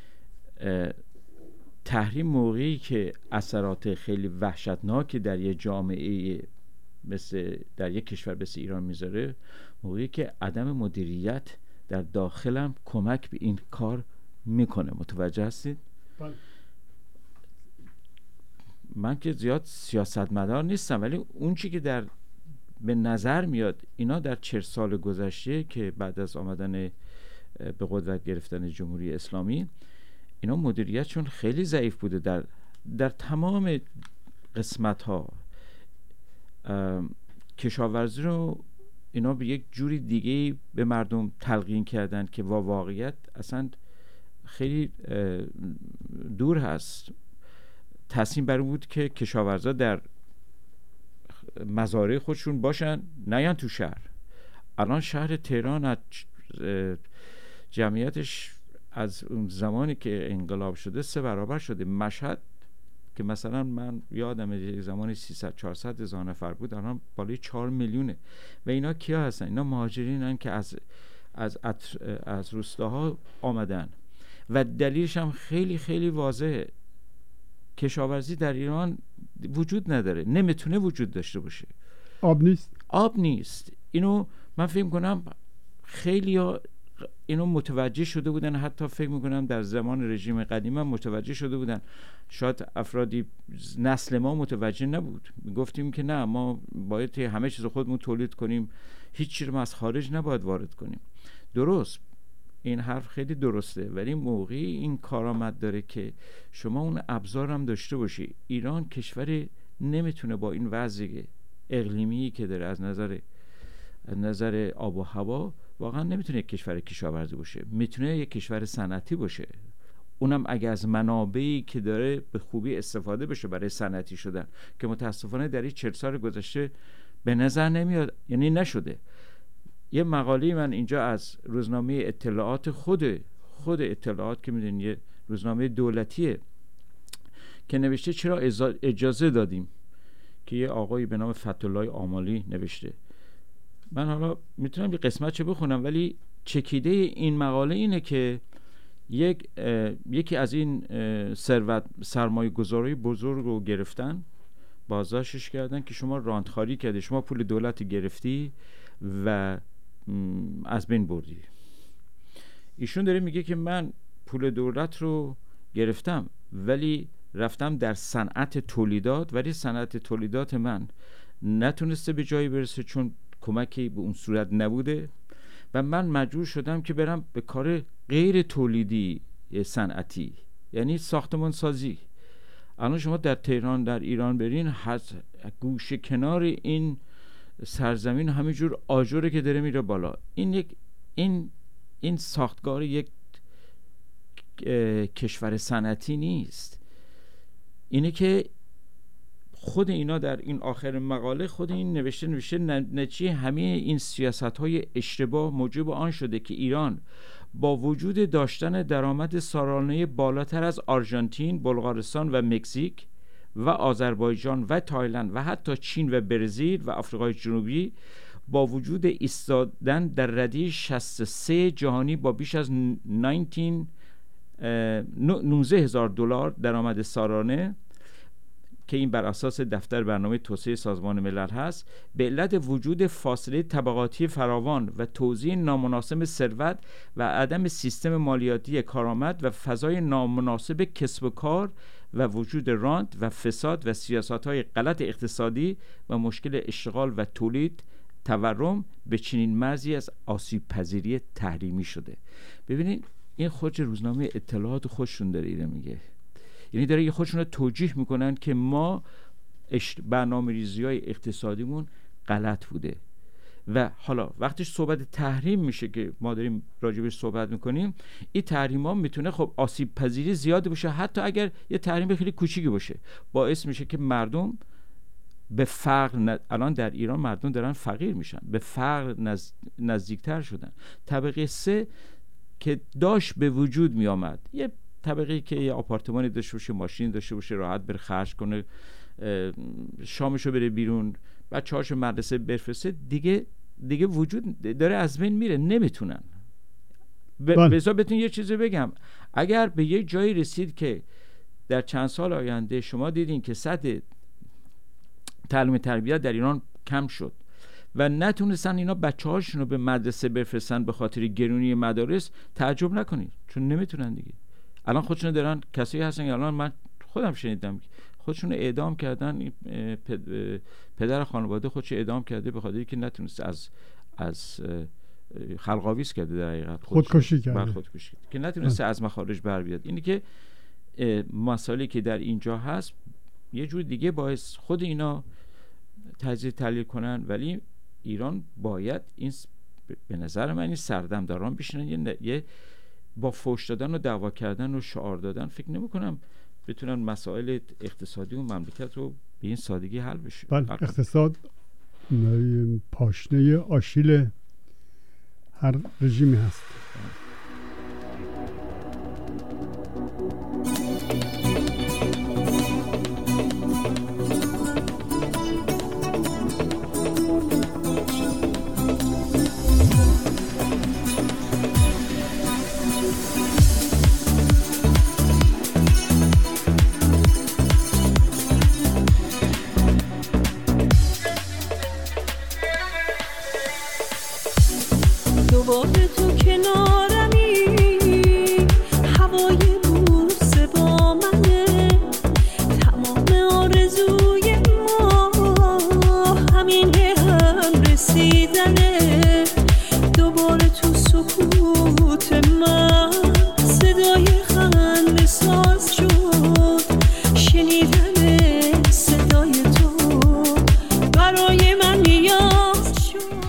[SPEAKER 4] تحریم موقعی که اثرات خیلی وحشتناک در یه جامعه مثل در یک کشور مثل ایران میذاره، موقعی که عدم مدیریت در داخلم کمک به این کار میکنه. متوجه هستید؟
[SPEAKER 2] بله.
[SPEAKER 4] من که زیاد سیاستمدار نیستم، ولی اون چی که در به نظر میاد اینا در چهل سال گذشته که بعد از آمدن به قدرت گرفتن جمهوری اسلامی، اینا مدیریتشون خیلی ضعیف بوده در در تمام قسمت ها. کشاورزی رو اینا به یک جوری دیگه به مردم تلقین کردن که با واقعیت اصلا خیلی دور هست. تصمیم بر بود که کشاورزا در مزارع خودشون باشن، نیان تو شهر. الان شهر تهران از جمعیتش از اون زمانی که انقلاب شده سه برابر شده. مشهد که مثلا من یادم زمانی سیصد چهارصد هزار نفر بود، الان بالای چهار میلیونه. و اینا کیا هستن؟ اینا مهاجرینن که از از از روستاها آمدن. و دلیلش هم خیلی خیلی واضحه. کشاورزی در ایران وجود نداره، نمیتونه وجود داشته باشه.
[SPEAKER 2] آب نیست.
[SPEAKER 4] آب نیست. اینو من فکر کنم خیلی ها اینو متوجه شده بودن، حتی فکر میکنم در زمان رژیم قدیم هم متوجه شده بودن. شاید افرادی نسل ما متوجه نبود. میگفتیم که نه، ما باید همه چیز خودمون تولید کنیم، هیچ چیزی رو از خارج نباید وارد کنیم. درست، این حرف خیلی درسته، ولی موقعی این کارآمد داره که شما اون ابزار هم داشته باشی. ایران کشور نمیتونه با این وضع اقلیمی که داره از نظر از نظر آب و هوا واقعا نمیتونه یک کشور کشاورزی باشه. میتونه یک کشور صنعتی باشه، اونم اگه از منابعی که داره به خوبی استفاده بشه برای صنعتی شدن، که متاسفانه در این چهل سال گذشته به نظر نمیاد، یعنی نشده. یه مقاله من اینجا از روزنامه اطلاعات خود خود اطلاعات که میدونین یه روزنامه دولتیه که نوشته چرا اجازه دادیم، که یه آقایی به نام فتح‌الله آمالی نوشته. من حالا میتونم یه قسمت چه بخونم، ولی چکیده این مقاله اینه که یک یکی از این ثروت سرمایه گذاری بزرگ رو گرفتن، بازداشتش کردن که شما راندخاری کردی، شما پول دولت گرفتی و از بین بردی. ایشون داره میگه که من پول دولت رو گرفتم ولی رفتم در صنعت تولیدات، ولی صنعت تولیدات من نتونسته به جایی برسه چون کمکی به اون صورت نبوده و من مجبور شدم که برم به کار غیر تولیدی صنعتی، یعنی ساختمان سازی. الان شما در تهران، در ایران برین، گوشه کنار این سرزمین همینجور آجره که داره میره بالا. این یک این این ساختگار یک کشور صنعتی نیست. اینه که خود اینا در این آخر مقاله خود این نوشته نوشته نتیجه همه این سیاست‌های اشتباه موجب آن شده که ایران با وجود داشتن درآمد سالانه بالاتر از آرژانتین، بلغارستان و مکزیک و آذربایجان و تایلند و حتی چین و برزیل و آفریقای جنوبی، با وجود ایستادن در رده شصت و سه جهانی با بیش از نوزده هزار دلار درآمد سالانه که این بر اساس دفتر برنامه توسعه سازمان ملل هست، به علت وجود فاصله طبقاتی فراوان و توزیع نامناسب ثروت و عدم سیستم مالیاتی کارآمد و فضای نامناسب کسب و کار و وجود راند و فساد و سیاست‌های غلط اقتصادی و مشکل اشتغال و تولید، تورم به چنین مرزی از آسیب پذیری تحریمی شده. ببینید این خود روزنامه اطلاعات خودشون داره اینو میگه، یعنی داره یه خودشون رو توجیه میکنن که ما برنامه ریزی های اقتصادیمون غلط بوده. و حالا وقتی صحبت تحریم میشه که ما داریم راجبش صحبت میکنیم، این تحریم ها میتونه خب آسیب پذیری زیاد باشه، حتی اگر یه تحریم خیلی کوچیکی باشه، باعث میشه که مردم به فقر ن... الان در ایران مردم دارن فقیر میشن، به فقر نز... نزدیکتر شدن. طبقه سه که داشت به وجود میامد، یه طبقه‌ای که یه آپارتمانی داشته باشه، ماشین داشته باشه، راحت بره خرج کنه، شامشو بره بیرون، بچه‌هاشو مدرسه بفرسته، دیگه دیگه وجود داره از بین میره، نمیتونن. به حساب بهتون یه چیزی بگم، اگر به یه جایی رسید که در چند سال آینده شما دیدین که سطح تعلیم تربیت در ایران کم شد و نتونستن اینا بچه‌هاشون رو به مدرسه بفرستن به خاطر گرونی مدارس، تعجب نکنید، چون نمیتونن دیگه. الان خودشون دارن، کسایی هستن که الان من خودم شنیدم خودشون اعدام کردن، پدر خانواده خودش اعدام کرده به خاطری که نتونست از از خلق‌آویز کرده، در حقیقت
[SPEAKER 2] خودکشی کرده،
[SPEAKER 4] خودکشی که نتونسته از مخارج بر بیاد. اینی که مسائلی که در اینجا هست یه جور دیگه باعث خود اینا تجزیه تحلیل کنن، ولی ایران باید این به نظر من این سردمداران بشینن یه, یه با فوش دادن و دعوا کردن و شعار دادن، فکر نمی کنم بتونن مسائل اقتصادی و مملکت رو به این سادگی حل بشه.
[SPEAKER 2] بله، اقتصاد پاشنه آشیل هر رژیمی هست.
[SPEAKER 3] دوباره تو کنارمی، هوای بوسه با منه، تمام آرزوی ما همینه، هم رسیدنه. دوباره تو سکوت من صدای خنده ساز شد، شنیدن صدای تو برای من نیاز شد.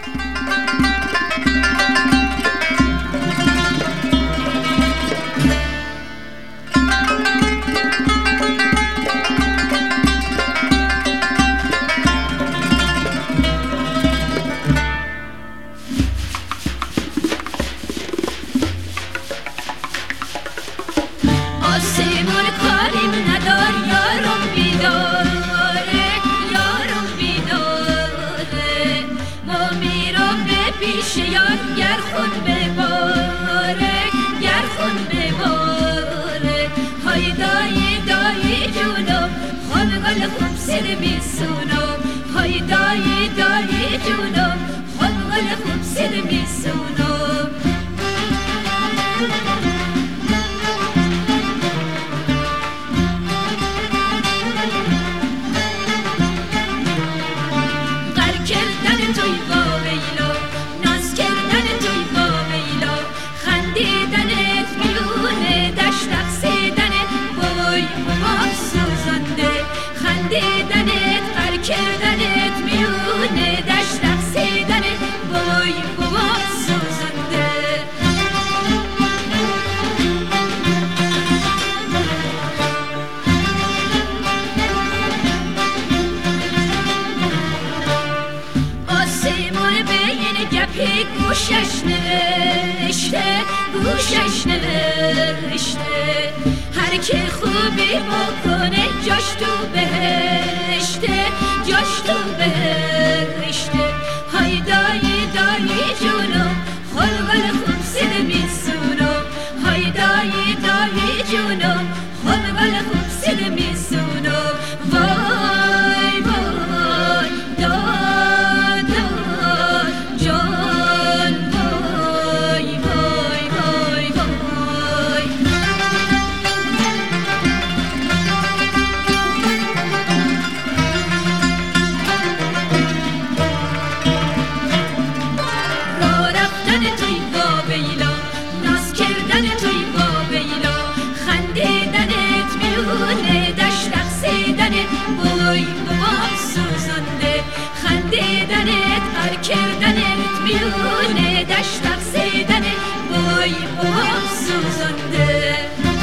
[SPEAKER 6] آسمون کاریم ندار، یارم بیداره، یارم بیداره. ما میرم به پیش یار، گر خون بباره، گر خون بباره. های دایی دایی جونم، خواب گل خوب سر میسونم. های دایی دایی جونم، خواب گل خوب سر میسونم. دیدنت قر کردنت میونه دشت رقصیدنت وای بابا سوزنده. آسمون بین گپی گوشش نوشته، گوشش نوشته. هر که خوبی بکنه جاش تو بهشته، جاش تو بهشته. های دایی دایی جونم، خلقل خوب سر میسونم. های دایی دایی جونم، خلقل خوب سر میسونم. وای وای داد داد جان، وای وای وای وای. خندیدنت قر کردنت میونه دشت رقصیدنت وای بابا سوزنده.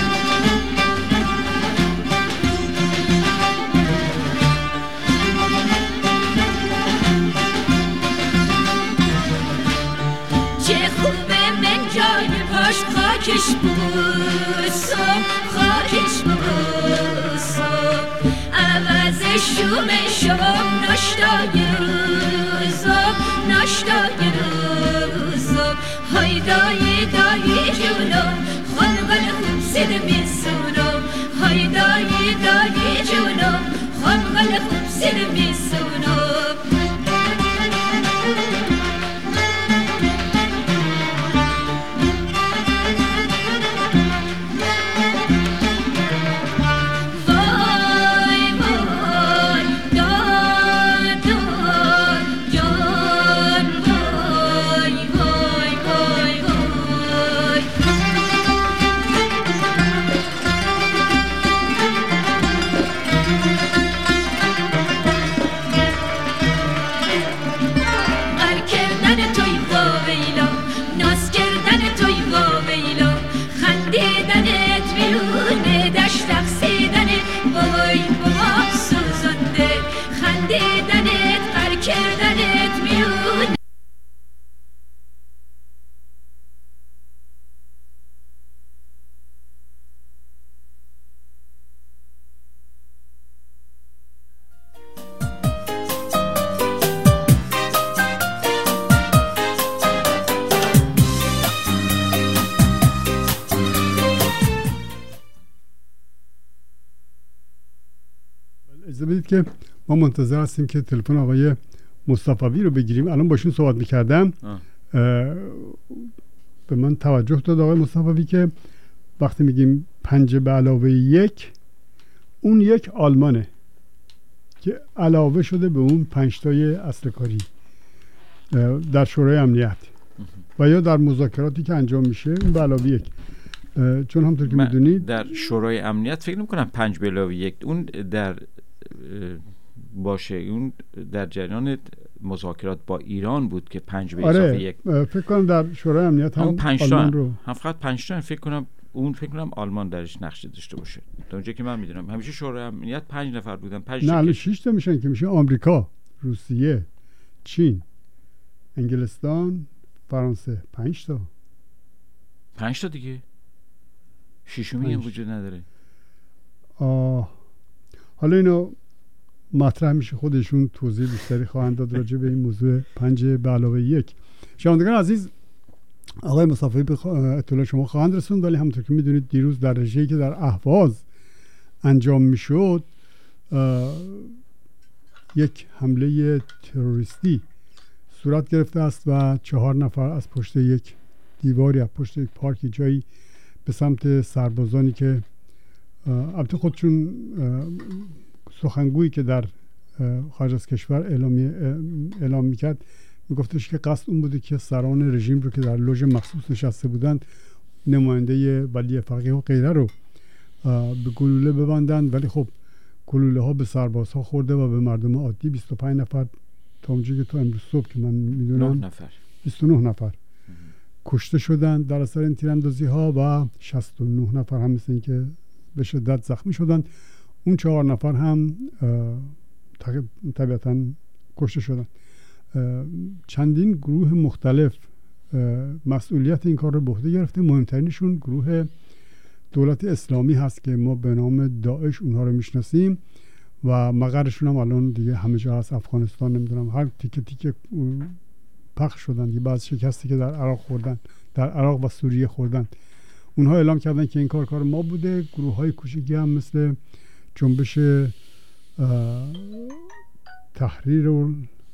[SPEAKER 6] چه خوبه من جای پاش خاکش بوسم، خاکش بوسم. عوض شوم شوم ناشتای روزم، ناشتای روزم. های دایی دایی جونم، خلقل خوب سر میسونم. های دایی دایی جونم، خلقل خوب سر میسونم.
[SPEAKER 2] بدید که ما منتظر هستیم که تلفن آقای مصطفی رو بگیریم. الان باشون صحبت میکردم، به من توجه داد آقای مصطفی که وقتی میگیم پنج به علاوه یک، اون یک آلمانه که علاوه شده به اون پنج تای اصل کاری در شورای امنیت و یا در مذاکراتی که انجام میشه اون به علاوه یک. چون همونطور که میدونید
[SPEAKER 4] در شورای امنیت فکر نمی کنم پنج به علاوه یک اون در باشه، اون در جریان مذاکرات با ایران بود که پنج به اضافه
[SPEAKER 2] آره،
[SPEAKER 4] یک.
[SPEAKER 2] فکر کنم در شورای امنیت هم
[SPEAKER 4] پنج
[SPEAKER 2] آلمان رو
[SPEAKER 4] هم فقط پنج تا فکر کنم اون فکر کنم آلمان درش نقشی داشته باشه. تا اونجا که من میدونم همیشه شورای امنیت پنج نفر بودن. پنج
[SPEAKER 2] نه الان شش تا میشن که میشه آمریکا، روسیه، چین، انگلستان، فرانسه. پنج تا
[SPEAKER 4] پنج تا دیگه، ششمی هم وجود نداره.
[SPEAKER 2] آه. حالا اینو مطرح میشه، خودشون توضیح بیشتری خواهند داد راجع به این موضوع پنج به علاوه یک. شنوندگان عزیز، آقای مصطفی به اطلاع شما خواهند رسوند، ولی همونطور که میدونید دیروز در رژه‌ای که در اهواز انجام میشد یک حمله تروریستی صورت گرفته است و چهار نفر از پشت یک دیواری، از پشت یک پارکی جایی به سمت سربازانی که البته خودشون سخنگویی که در خارج از کشور اعلامی اعلام میکرد میگفتش که قصد اون بوده که سران رژیم رو که در لوژ مخصوص نشسته بودند، نماینده ولی فقیه و غیره رو به گلوله ببندند، ولی خب گلوله ها به سربازها خورده و به مردم عادی بیست و پنج نفر تا اونجایی که تا امروز صبح که من میدونم
[SPEAKER 4] نفر
[SPEAKER 2] بیست و نه نفر کشته شدند در اثر این تیراندازی ها و شصت و نه نفر هم مثل این که به شدت زخمی شدند. اون چهار نفر هم طبیعتاً کشته شدند. چندین گروه مختلف مسئولیت این کار رو به عهده گرفته. مهمترینشون گروه دولت اسلامی هست که ما به نام داعش اونها رو میشناسیم و مقرشون هم الان دیگه همه جا هست، افغانستان، نمیدونم هر تیکه تیکه پخش شدن. یه بعض شکستی که در عراق خوردن، در عراق و سوریه خوردن، اونها اعلام کردن که این کار کار ما بوده. گروه های کوچیکی هم مثل جنبش تحریر و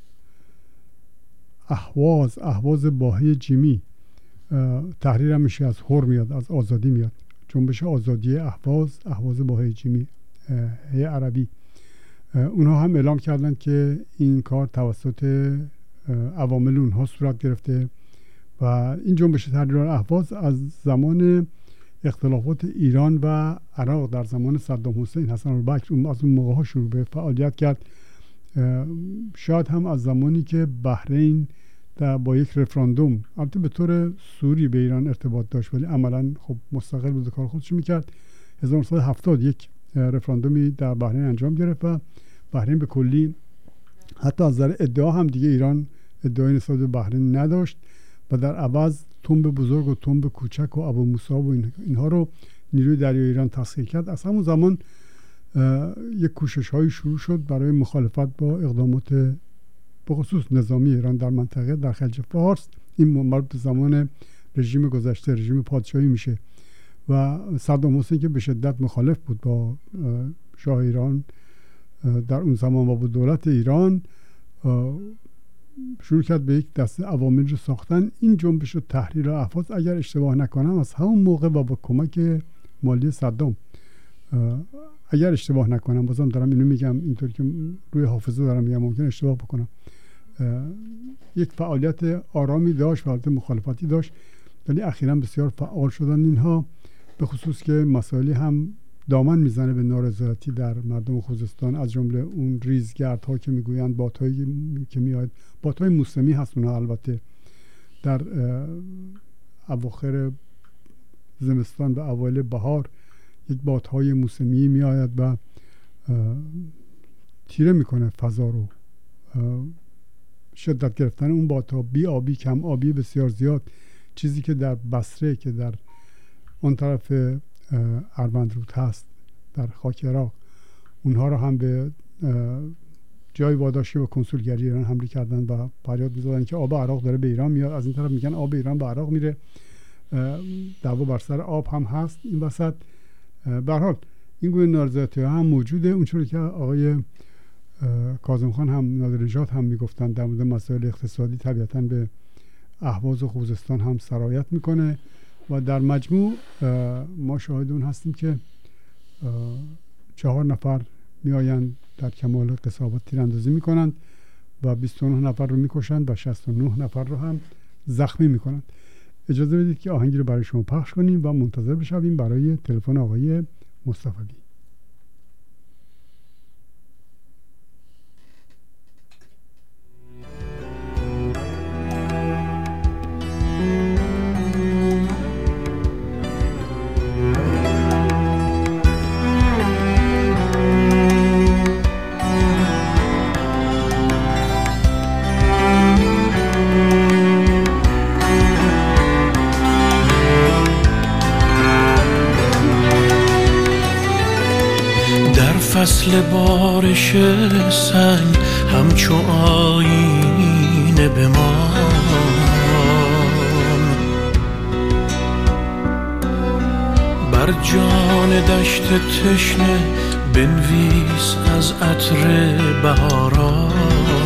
[SPEAKER 2] اهواز اهواز باهی جیمی، تحریر هم میشه از حر میاد، از آزادی میاد، جنبش آزادی اهواز اهواز باهی جیمی هی عربی، اونها هم اعلام کردن که این کار توسط عوامل اونها صورت گرفته و این جنبش تحریر اهواز از زمان اختلافات ایران و عراق در زمان صدام حسین، حسن البکر از اون موقع ها شروع به فعالیت کرد. شاید هم از زمانی که بحرین در با یک رفراندوم، البته به طور سوری به ایران ارتباط داشت ولی عملا خب مستقل بود، کار خودش میکرد، هزار و نهصد و هفتاد یک رفراندومی در بحرین انجام گرفت و بحرین به کلی حتی از نظر ادعا هم دیگه ایران ادعای نسبت به بحرین نداشت و در عوض تنب بزرگ و تنب کوچک و ابو موسی و اینها رو نیروی دریایی ایران تسخیر کرد. از همون زمان یک کوشش هایی شروع شد برای مخالفت با اقدامات به خصوص نظامی ایران در منطقه در خلیج فارس. این مربوط به زمان رژیم گذشته، رژیم پادشاهی میشه و صدام حسین که به شدت مخالف بود با شاه ایران در اون زمان و با دولت ایران، شروع کرد به یک دسته عوامل رو ساختن. این جنبش تحریر اهواز اگر اشتباه نکنم از همون موقع و با کمک مالی صدام، اگر اشتباه نکنم، بازم دارم اینو میگم اینطور که روی حافظه دارم میگم، ممکن اشتباه بکنم، یک فعالیت آرامی داشت و البته مخالفتی داشت ولی اخیراً بسیار فعال شدن اینها، به خصوص که مسائلی هم دامن میزنه به نارضایتی در مردم خوزستان، از جمله اون ریزگردها که میگویند بادهایی که میاد، بادهای موسمی هست اونها، البته در اواخر زمستان و اوایل بهار یک بادهای موسمی میآید و تیره میکنه فضا رو. شدت گرفتن اون بادها، بی آبی، کم آبی بسیار زیاد، چیزی که در بصره که در اون طرف اروندرود هست در خاک عراق، اونها رو هم به جای واداشته و کنسولگری ایران حمله کردن و فریاد می‌زدن که آب عراق داره به ایران میاد. از این طرف میگن آب ایران به عراق میره، دعوا بر سر آب هم هست این وسط. به هر حال این گونه نارضایتی هم موجوده. اونجوری که آقای کاظم خان هم نادرنژاد هم میگفتن در مورد مسائل اقتصادی طبیعتاً به اهواز و خوزستان هم سرایت میکنه و در مجموع ما شاهد اون هستیم که چهار نفر میآیند در کمال قصابت تیراندازی میکنند و بیست و نه نفر رو میکشند و شصت و نه نفر رو هم زخمی میکنند. اجازه بدید که آهنگی رو برای شما پخش کنیم و منتظر بشویم برای تلفن آقای مصطفی.
[SPEAKER 7] فصل بارش سنگ همچو آینه بمان، بر جان دشت تشنه بنویس از عطر بهاران.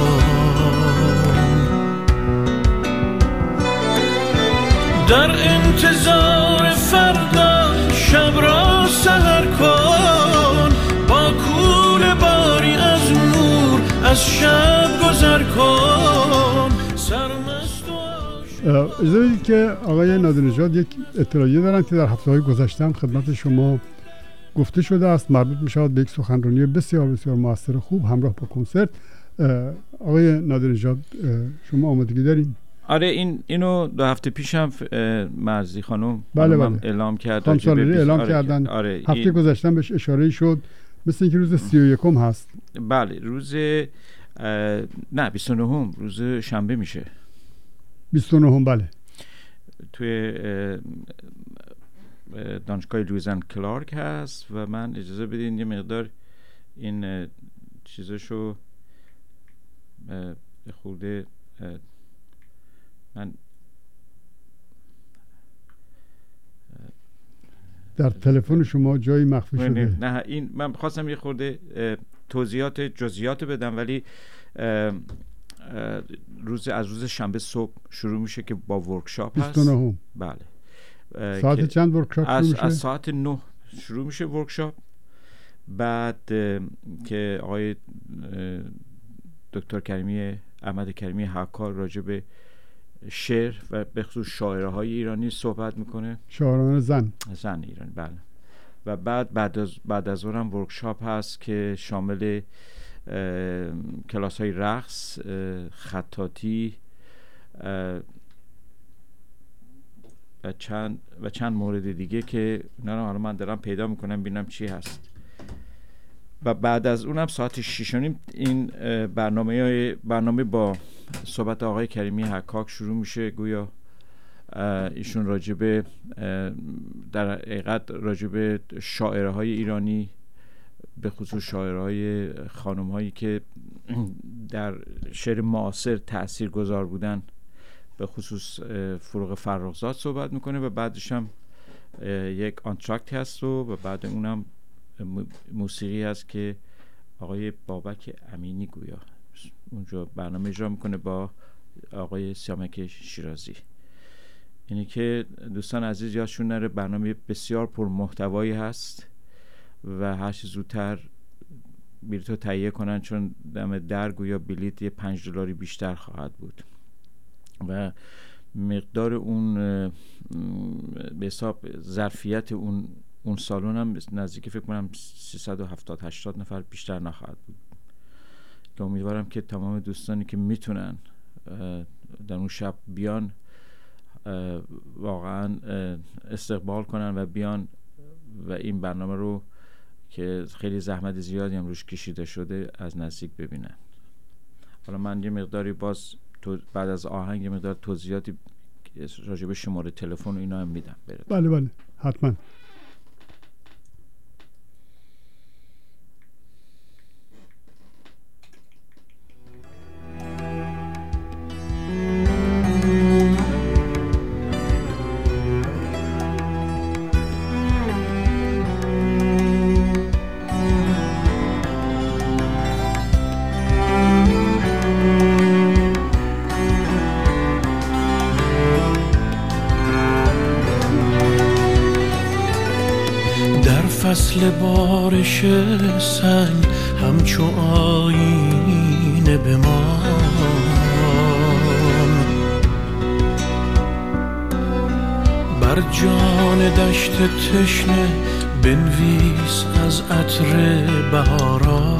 [SPEAKER 7] در انتظار فردا شب را سحر کن، با کوله باری از نور از شب گذر کن. سرمست و
[SPEAKER 2] اجازه بدید که آقای نادرنژاد یک اطلاعیه دارن که در هفته‌های گذشته هم خدمت شما گفته شده است، مربوط می شود به یک سخنرانی بسیار بسیار موثر خوب همراه با کنسرت. آقای نادرنژاد شما آمادگی دارین؟
[SPEAKER 4] آره، این اینو دو هفته پیش هم مرزی خانم
[SPEAKER 2] بله بله.
[SPEAKER 4] اعلام کرد،
[SPEAKER 2] خانم سالاری اعلام
[SPEAKER 4] آره
[SPEAKER 2] کردن.
[SPEAKER 4] آره
[SPEAKER 2] هفته
[SPEAKER 4] این...
[SPEAKER 2] گذشته بهش اشاره شد، مثل اینکه روز سی و یکم هست.
[SPEAKER 4] بله روز نه بیست و نهم روز شنبه میشه.
[SPEAKER 2] بیست و نهم بله.
[SPEAKER 4] توی دانشگاه لوئیس اند کلارک هست و من اجازه بدین یه مقدار این چیزاشو به خورده من
[SPEAKER 2] در تلفن شما جایی مخفی شده.
[SPEAKER 4] نه این من خواستم یه خورده توضیحات جزئیات بدم، ولی روز از روز شنبه صبح شروع میشه که با ورکشاپ هست.
[SPEAKER 2] بیست و نهم
[SPEAKER 4] بله.
[SPEAKER 2] ساعت چند ورکشاپ شروع میشه؟
[SPEAKER 4] از ساعت نه شروع میشه ورکشاپ. بعد که آقای دکتر کریمی احمد کریمی حکار راجع به شعر و به خصوص شاعره های ایرانی صحبت میکنه،
[SPEAKER 2] شاعران زن
[SPEAKER 4] زن ایرانی بله. و بعد بعد از بعد از اون هم ورکشاپ هست که شامل کلاس های رقص، خطاطی و چند و چند مورد دیگه که نه حالا من دارم پیدا میکنم ببینم چی هست. و بعد از اونم ساعت شش و نیم این برنامه برنامه با صحبت آقای کریمی حکاک شروع میشه. گویا ایشون راجبه در حقیقت راجبه شاعره های ایرانی، به خصوص شاعره های خانم هایی که در شعر معاصر تأثیر گذار بودن، به خصوص فروغ فرخزاد صحبت میکنه و بعدش هم یک آنتراکت هست و, و بعد اونم موسیقی هست که آقای بابک امینی گویا اونجا برنامه اجرا میکنه با آقای سیامک شیرازی. اینی که دوستان عزیز یادشون نره برنامه بسیار پر محتوایی هست و هر چه زودتر بلیط رو تهیه کنن، چون دم در گویا بلیط یه پنج دلاری بیشتر خواهد بود و مقدار اون به حساب ظرفیت اون اون سالن هم نزدیک فکر کنم سیصد و هفتاد هشتاد نفر بیشتر نخواهد بود که امیدوارم که تمام دوستانی که میتونن در اون شب بیان واقعا استقبال کنن و بیان و این برنامه رو که خیلی زحمت زیادی هم روش کشیده شده از نزدیک ببینن. حالا من یه مقداری باز بعد از آهنگ یه مقدار توضیحاتی راجع به شماره تلفن و اینا هم میدم.
[SPEAKER 2] بله بله حتما.
[SPEAKER 7] نسل بارش سنگ همچو آینه بمان، بر جان دشت تشنه بنویس از عطر بهاران.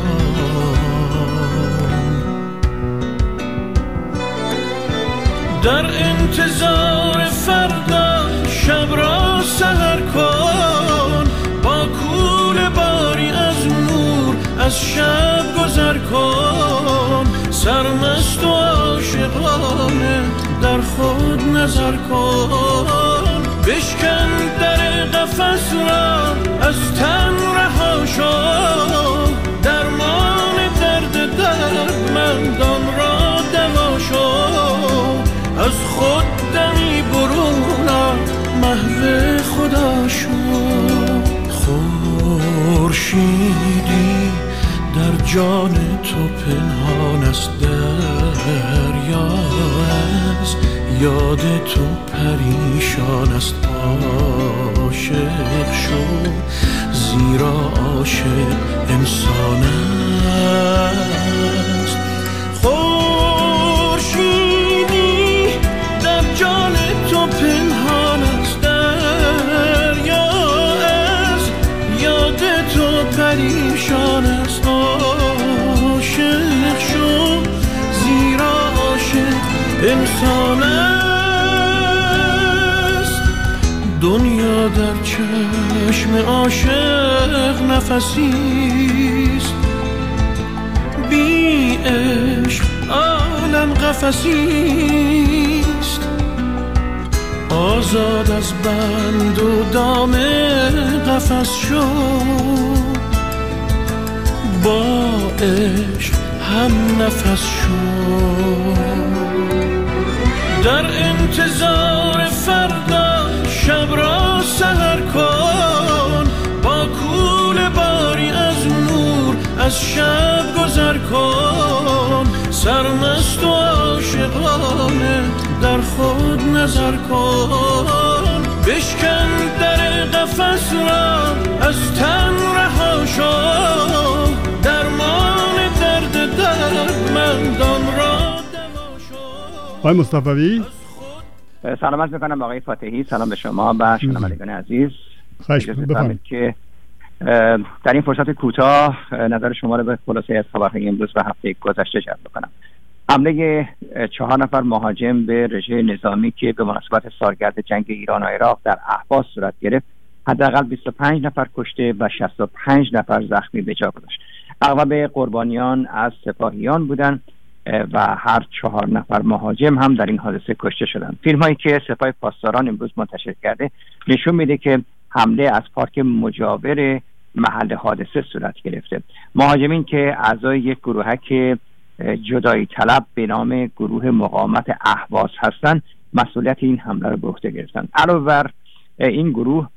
[SPEAKER 7] در انتظار فردا شب را سحر کن، با کوله باری از نور از شب گذر کن. سرمست و عاشقانه در خود نظر کن، بشکن در قفس را از تن رها شو. درمان درد دردمندان را دوا شو، از خود دمی برون آ محو خدا شو. خورشیدی در جان تو پنهان است، دریا است یاد تو پریشان است. عاشق شو زیرا عاشق انسان است. خورشیدی در جان تو پنهان است، دریا است یاد تو پریشان است. عاشق شو زیرا عاشق انسان است. دنیا در چشم عاشق نفسیست، بی عشق عالم قفسیست. آزاد از بند و دام قفس شو، با عشق هم نفس شو. در انتظار فردا شب را سحر کن، با کوله باری از نور از شب گذر کن. سرمست و عاشقانه در خود نظر کن، بشکن در قفس را از تن رها شو. درمان درد دردمندان را دوا شو.
[SPEAKER 2] آقای مصطفی
[SPEAKER 8] سلامت میکنم آقای فاتحی، سلام به شما و شنوندگان عزیز.
[SPEAKER 2] خواهش می‌کنم
[SPEAKER 8] که در این فرصت کوتاه نظر شما رو به خلاصه از خبرهای امروز و هفته گذشته جلب بکنم. حمله چهار نفر مهاجم به رژه نظامی که به مناسبت سالگرد جنگ ایران و عراق در اهواز صورت گرفت، حداقل بیست و پنج نفر کشته و شصت و پنج نفر زخمی به جا گذاشت. اغلب قربانیان از سپاهیان بودند و هر چهار نفر مهاجم هم در این حادثه کشته شدند. فیلم هایی که سپاه پاسداران امروز منتشر کرده نشون میده که حمله از پارک مجاور محل حادثه صورت گرفته. مهاجمین که اعضای یک گروهک جدایی طلب به نام گروه مقاومت اهواز هستند مسئولیت این حمله را به عهده گرفتند. علاوه بر این گروه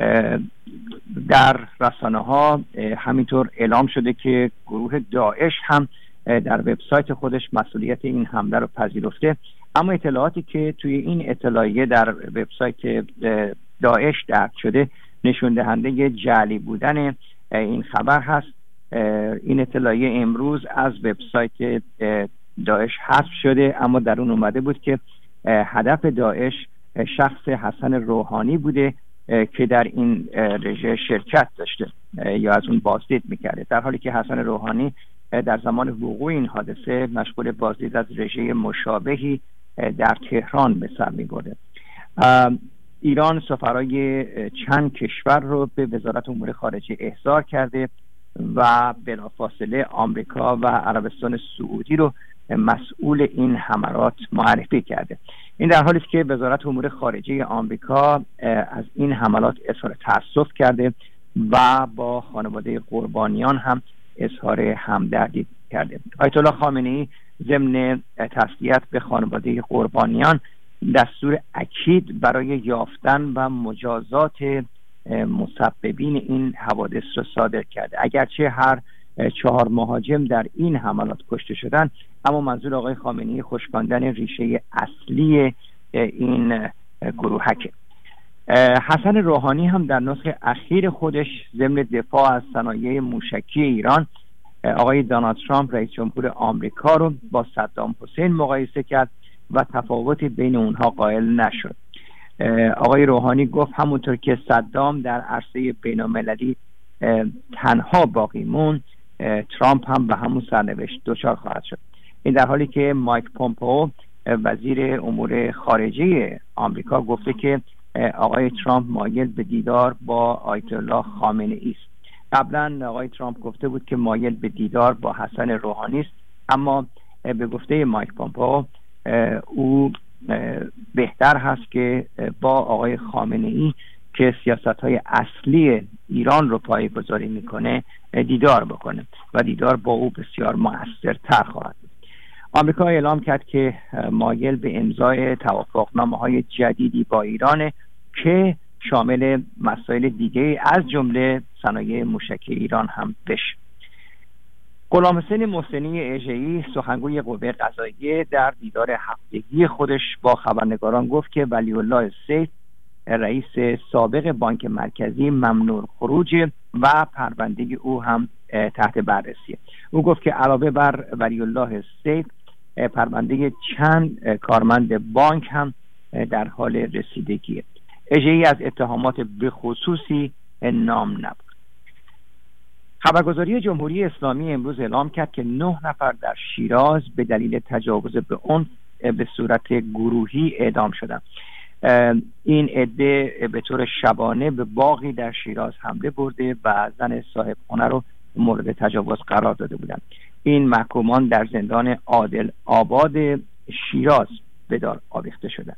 [SPEAKER 8] در رسانه‌ها همینطور اعلام شده که گروه داعش هم در وبسایت خودش مسئولیت این حمله رو پذیرفته. اما اطلاعاتی که توی این اطلاعیه در وبسایت داعش درج شده نشون دهنده جعلی بودن این خبر هست. این اطلاعیه امروز از وبسایت داعش حذف شده، اما در اون اومده بود که هدف داعش شخص حسن روحانی بوده که در این رژه شرکت داشته یا از اون بازدید میکرده، در حالی که حسن روحانی در زمان وقوع این حادثه مشغول بازدید از رژه مشابهی در تهران به سر میبرده. ایران سفرای چند کشور رو به وزارت امور خارجه احضار کرده و بلافاصله آمریکا و عربستان سعودی رو مسئول این حملات معرفی کرده. این در حالی است که وزارت امور خارجه آمریکا از این حملات اظهار تأسف کرده و با خانواده قربانیان هم اظهار همدردی کرده. آیت الله خامنه‌ای ضمن تسلیت به خانواده قربانیان دستور اکید برای یافتن و مجازات مسببین این حوادث را صادر کرده. اگرچه هر چهار مهاجم در این حملات کشته شدند، اما منظور آقای خامنه‌ای خشکاندن ریشه اصلی این گروهک. حسن روحانی هم در نسخه اخیر خودش ضمن دفاع از صنایع موشکی ایران آقای دونالد ترامپ رئیس جمهور آمریکا رو با صدام حسین مقایسه کرد و تفاوتی بین اونها قائل نشد. آقای روحانی گفت همونطور که صدام در عرصه بین‌المللی تنها باقی مون، ترامپ هم به همون سرنوشت دچار خواهد شد. این در حالی که مایک پومپئو وزیر امور خارجه آمریکا گفته که آقای ترامپ مایل به دیدار با آیت الله خامنه ای است. قبلا آقای ترامپ گفته بود که مایل به دیدار با حسن روحانی است، اما به گفته مایک پومپئو او بهتر هست که با آقای خامنه ای که سیاست‌های اصلی ایران رو پایه‌گذاری میکنه دیدار بکنه و دیدار با او بسیار مؤثرتر خواهد بود. آمریکا اعلام کرد که مایل به امضای توافقنامه‌های جدیدی با ایران که شامل مسائل دیگه از جمله صنایع موشکی ایران هم بشه. غلام حسین محسنی اژه‌ای سخنگوی قوه قضاییه در دیدار هفتگی خودش با خبرنگاران گفت که ولی الله سیف رئیس سابق بانک مرکزی ممنوع خروج و پرونده او هم تحت بررسیه. او گفت که علاوه بر ولی الله سیف پرونده چند کارمند بانک هم در حال رسیدگیه. اژه‌ای از اتهامات به خصوصی نام نبرد. خبرگزاری جمهوری اسلامی امروز اعلام کرد که نه نفر در شیراز به دلیل تجاوز به عنف به صورت گروهی اعدام شدند. این عده به طور شبانه به باغی در شیراز حمله برده و زن صاحب خانه رو مورد تجاوز قرار داده بودند. این محکومان در زندان عادل آباد شیراز به دار آویخته شدند.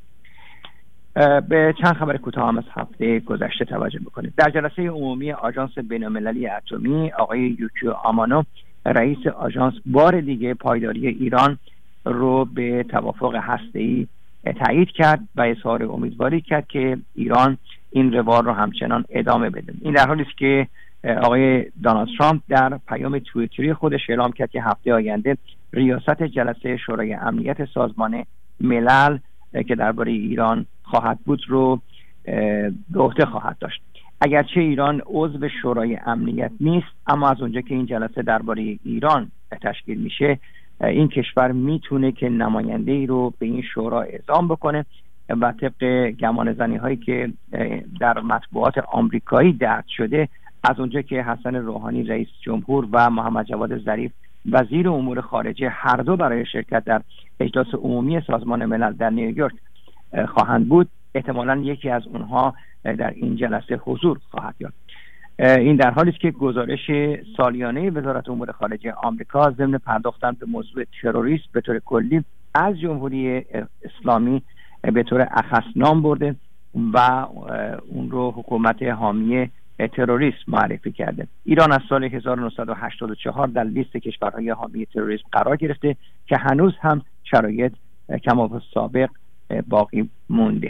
[SPEAKER 8] به چند خبر کوتاه هم از هفته گذشته توجه بکنید. در جلسه عمومی آژانس بین‌المللی اتمی آقای یوکیو آمانو رئیس آژانس بار دیگه پایداری ایران رو به توافق هسته‌ای تایید کرد و اظهار امیدواری کرد که ایران این روال رو همچنان ادامه بده. این در حالی است که آقای دونالد ترامپ در پیام توییتری خودش اعلام کرد که هفته آینده ریاست جلسه شورای امنیت سازمان ملل که درباره ایران خواهد بود رو به عهده خواهد داشت. اگرچه ایران عضو شورای امنیت نیست، اما از اونجا که این جلسه درباره ایران تشکیل میشه، این کشور میتونه که نماینده ای رو به این شورا اعزام بکنه و طبق گمان زنی هایی که در مطبوعات آمریکایی درج شده، از اونجا که حسن روحانی رئیس جمهور و محمد جواد ظریف وزیر امور خارجه هر دو برای شرکت در اجلاس عمومی سازمان ملل در نیویورک خواهند بود، احتمالاً یکی از اونها در این جلسه حضور خواهد یافت. این در حالی است که گزارش سالیانه وزارت امور خارجه آمریکا ضمن پرداختن به موضوع تروریسم به طور کلی از جمهوری اسلامی به طور اخص نام برده و اون رو حکومت حامی تروریسم معرفی کرده. ایران از سال هزار و نهصد و هشتاد و چهار در لیست کشورهای حامی تروریسم قرار گرفته که هنوز هم شرایط کما سابق باقی مونده.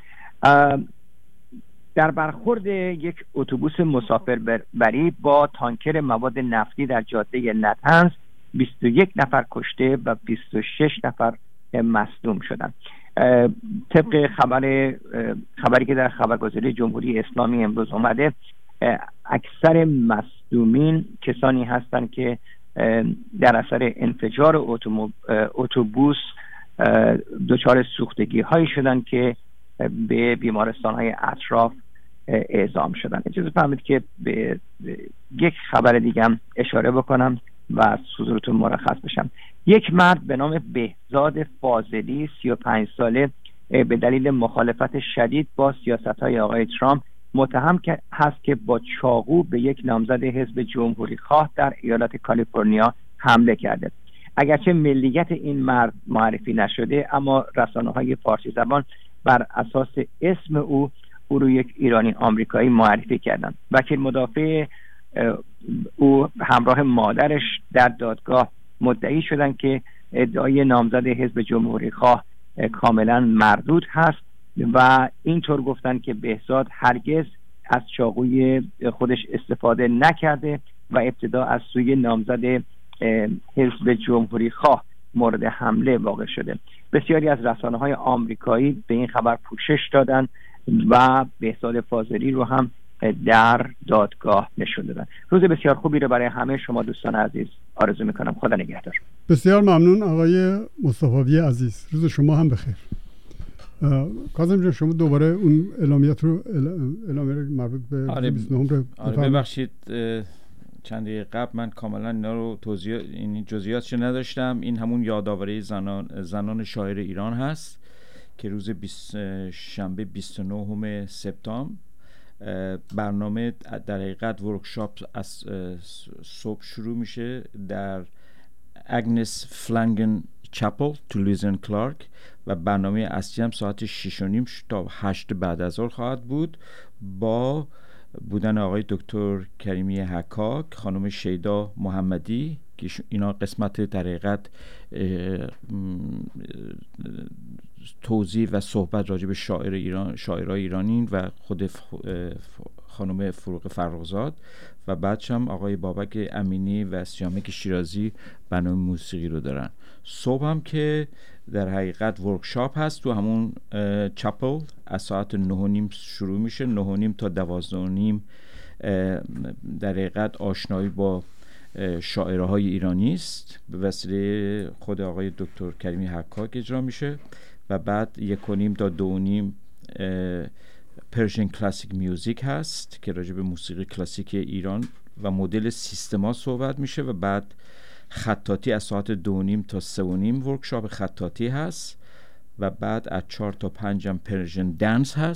[SPEAKER 8] در برخورد یک اتوبوس مسافربری با تانکر مواد نفتی در جاده نطنز بیست و یک نفر کشته و بیست و شش نفر مصدوم شدند. طبق خبر خبری که در خبرگزاری جمهوری اسلامی امروز اومده، اکثر مصدومین کسانی هستند که در اثر انفجار اتوبوس دچار سوختگی هایی شدند که به بیمارستان های اطراف اعزام شدن. اجازه فرمایید که به یک خبر دیگه هم اشاره بکنم و از حضورتون مرخص بشم. یک مرد به نام بهزاد فاضلی سی و پنج ساله به دلیل مخالفت شدید با سیاست‌های آقای ترامپ متهم هست که با چاقو به یک نامزد حزب جمهوری خواه در ایالت کالیفرنیا حمله کرده. اگرچه ملیت این مرد معرفی نشده، اما رسانه‌های فارسی زبان بر اساس اسم او او رو یک ایرانی آمریکایی معرفی کردند. وکیل مدافع او همراه مادرش در دادگاه مدعی شدند که ادعای نامزد حزب جمهوری خواه کاملا مردود هست و اینطور گفتند که بهزاد هرگز از چاقوی خودش استفاده نکرده و ابتدا از سوی نامزد حزب جمهوری خواه مورد حمله واقع شده. بسیاری از رسانه‌های آمریکایی به این خبر پوشش دادند و بهزاد فاضلی رو هم در دادگاه نشون دادن. روز بسیار خوبی رو برای همه شما دوستان عزیز آرزو میکنم. خدا نگهدار.
[SPEAKER 2] بسیار ممنون آقای مصطفی عزیز، روز شما هم بخیر. کاظم جان شما دوباره اون اعلامیات رو اعلامیه مربوط به
[SPEAKER 4] آره
[SPEAKER 2] بیست و نه رو
[SPEAKER 4] آره ببخشید چند دقیقه قبل من کاملا اینا رو توضیح این جزئیاتش نداشتم. این همون یادآوری زنان زنان شاعر ایران هست که روز بیست شنبه بیست و نهم سپتامبر برنامه در حقیقت ورکشاپ از صبح شروع میشه در اگنس فلانگن چپل تو لویزن کلارک و برنامه اصلی هم ساعت شش و نیم تا هشت بعد از ظهر خواهد بود با بودن آقای دکتر کریمی حکاک، خانم شیدا محمدی که اینا قسمت در حقیقت توضیح و صحبت راجع به شاعر ایران، شاعرای ایرانی و خود خانم فروغ فرخزاد و بعدش هم آقای بابک امینی و سیامک شیرازی برنامه موسیقی رو دارن. صبح هم که در حقیقت ورکشاپ هست تو همون چپل از ساعت نه و نیم شروع میشه، نه و نیم تا دوازده و نیم در حقیقت آشنایی با شاعرهای ایرانی است به وسیله خود آقای دکتر کریمی حکاک اجرا میشه و بعد یک و نیم تا دو و نیم پرژن کلاسیک میوزیک هست که راجع به موسیقی کلاسیک ایران و مدل سیستما صحبت میشه و بعد خطاطی از ساعت دو و نیم تا سه و نیم ورکشاپ خطاطی هست و بعد از چهار تا پنج هم پرژن دنس هست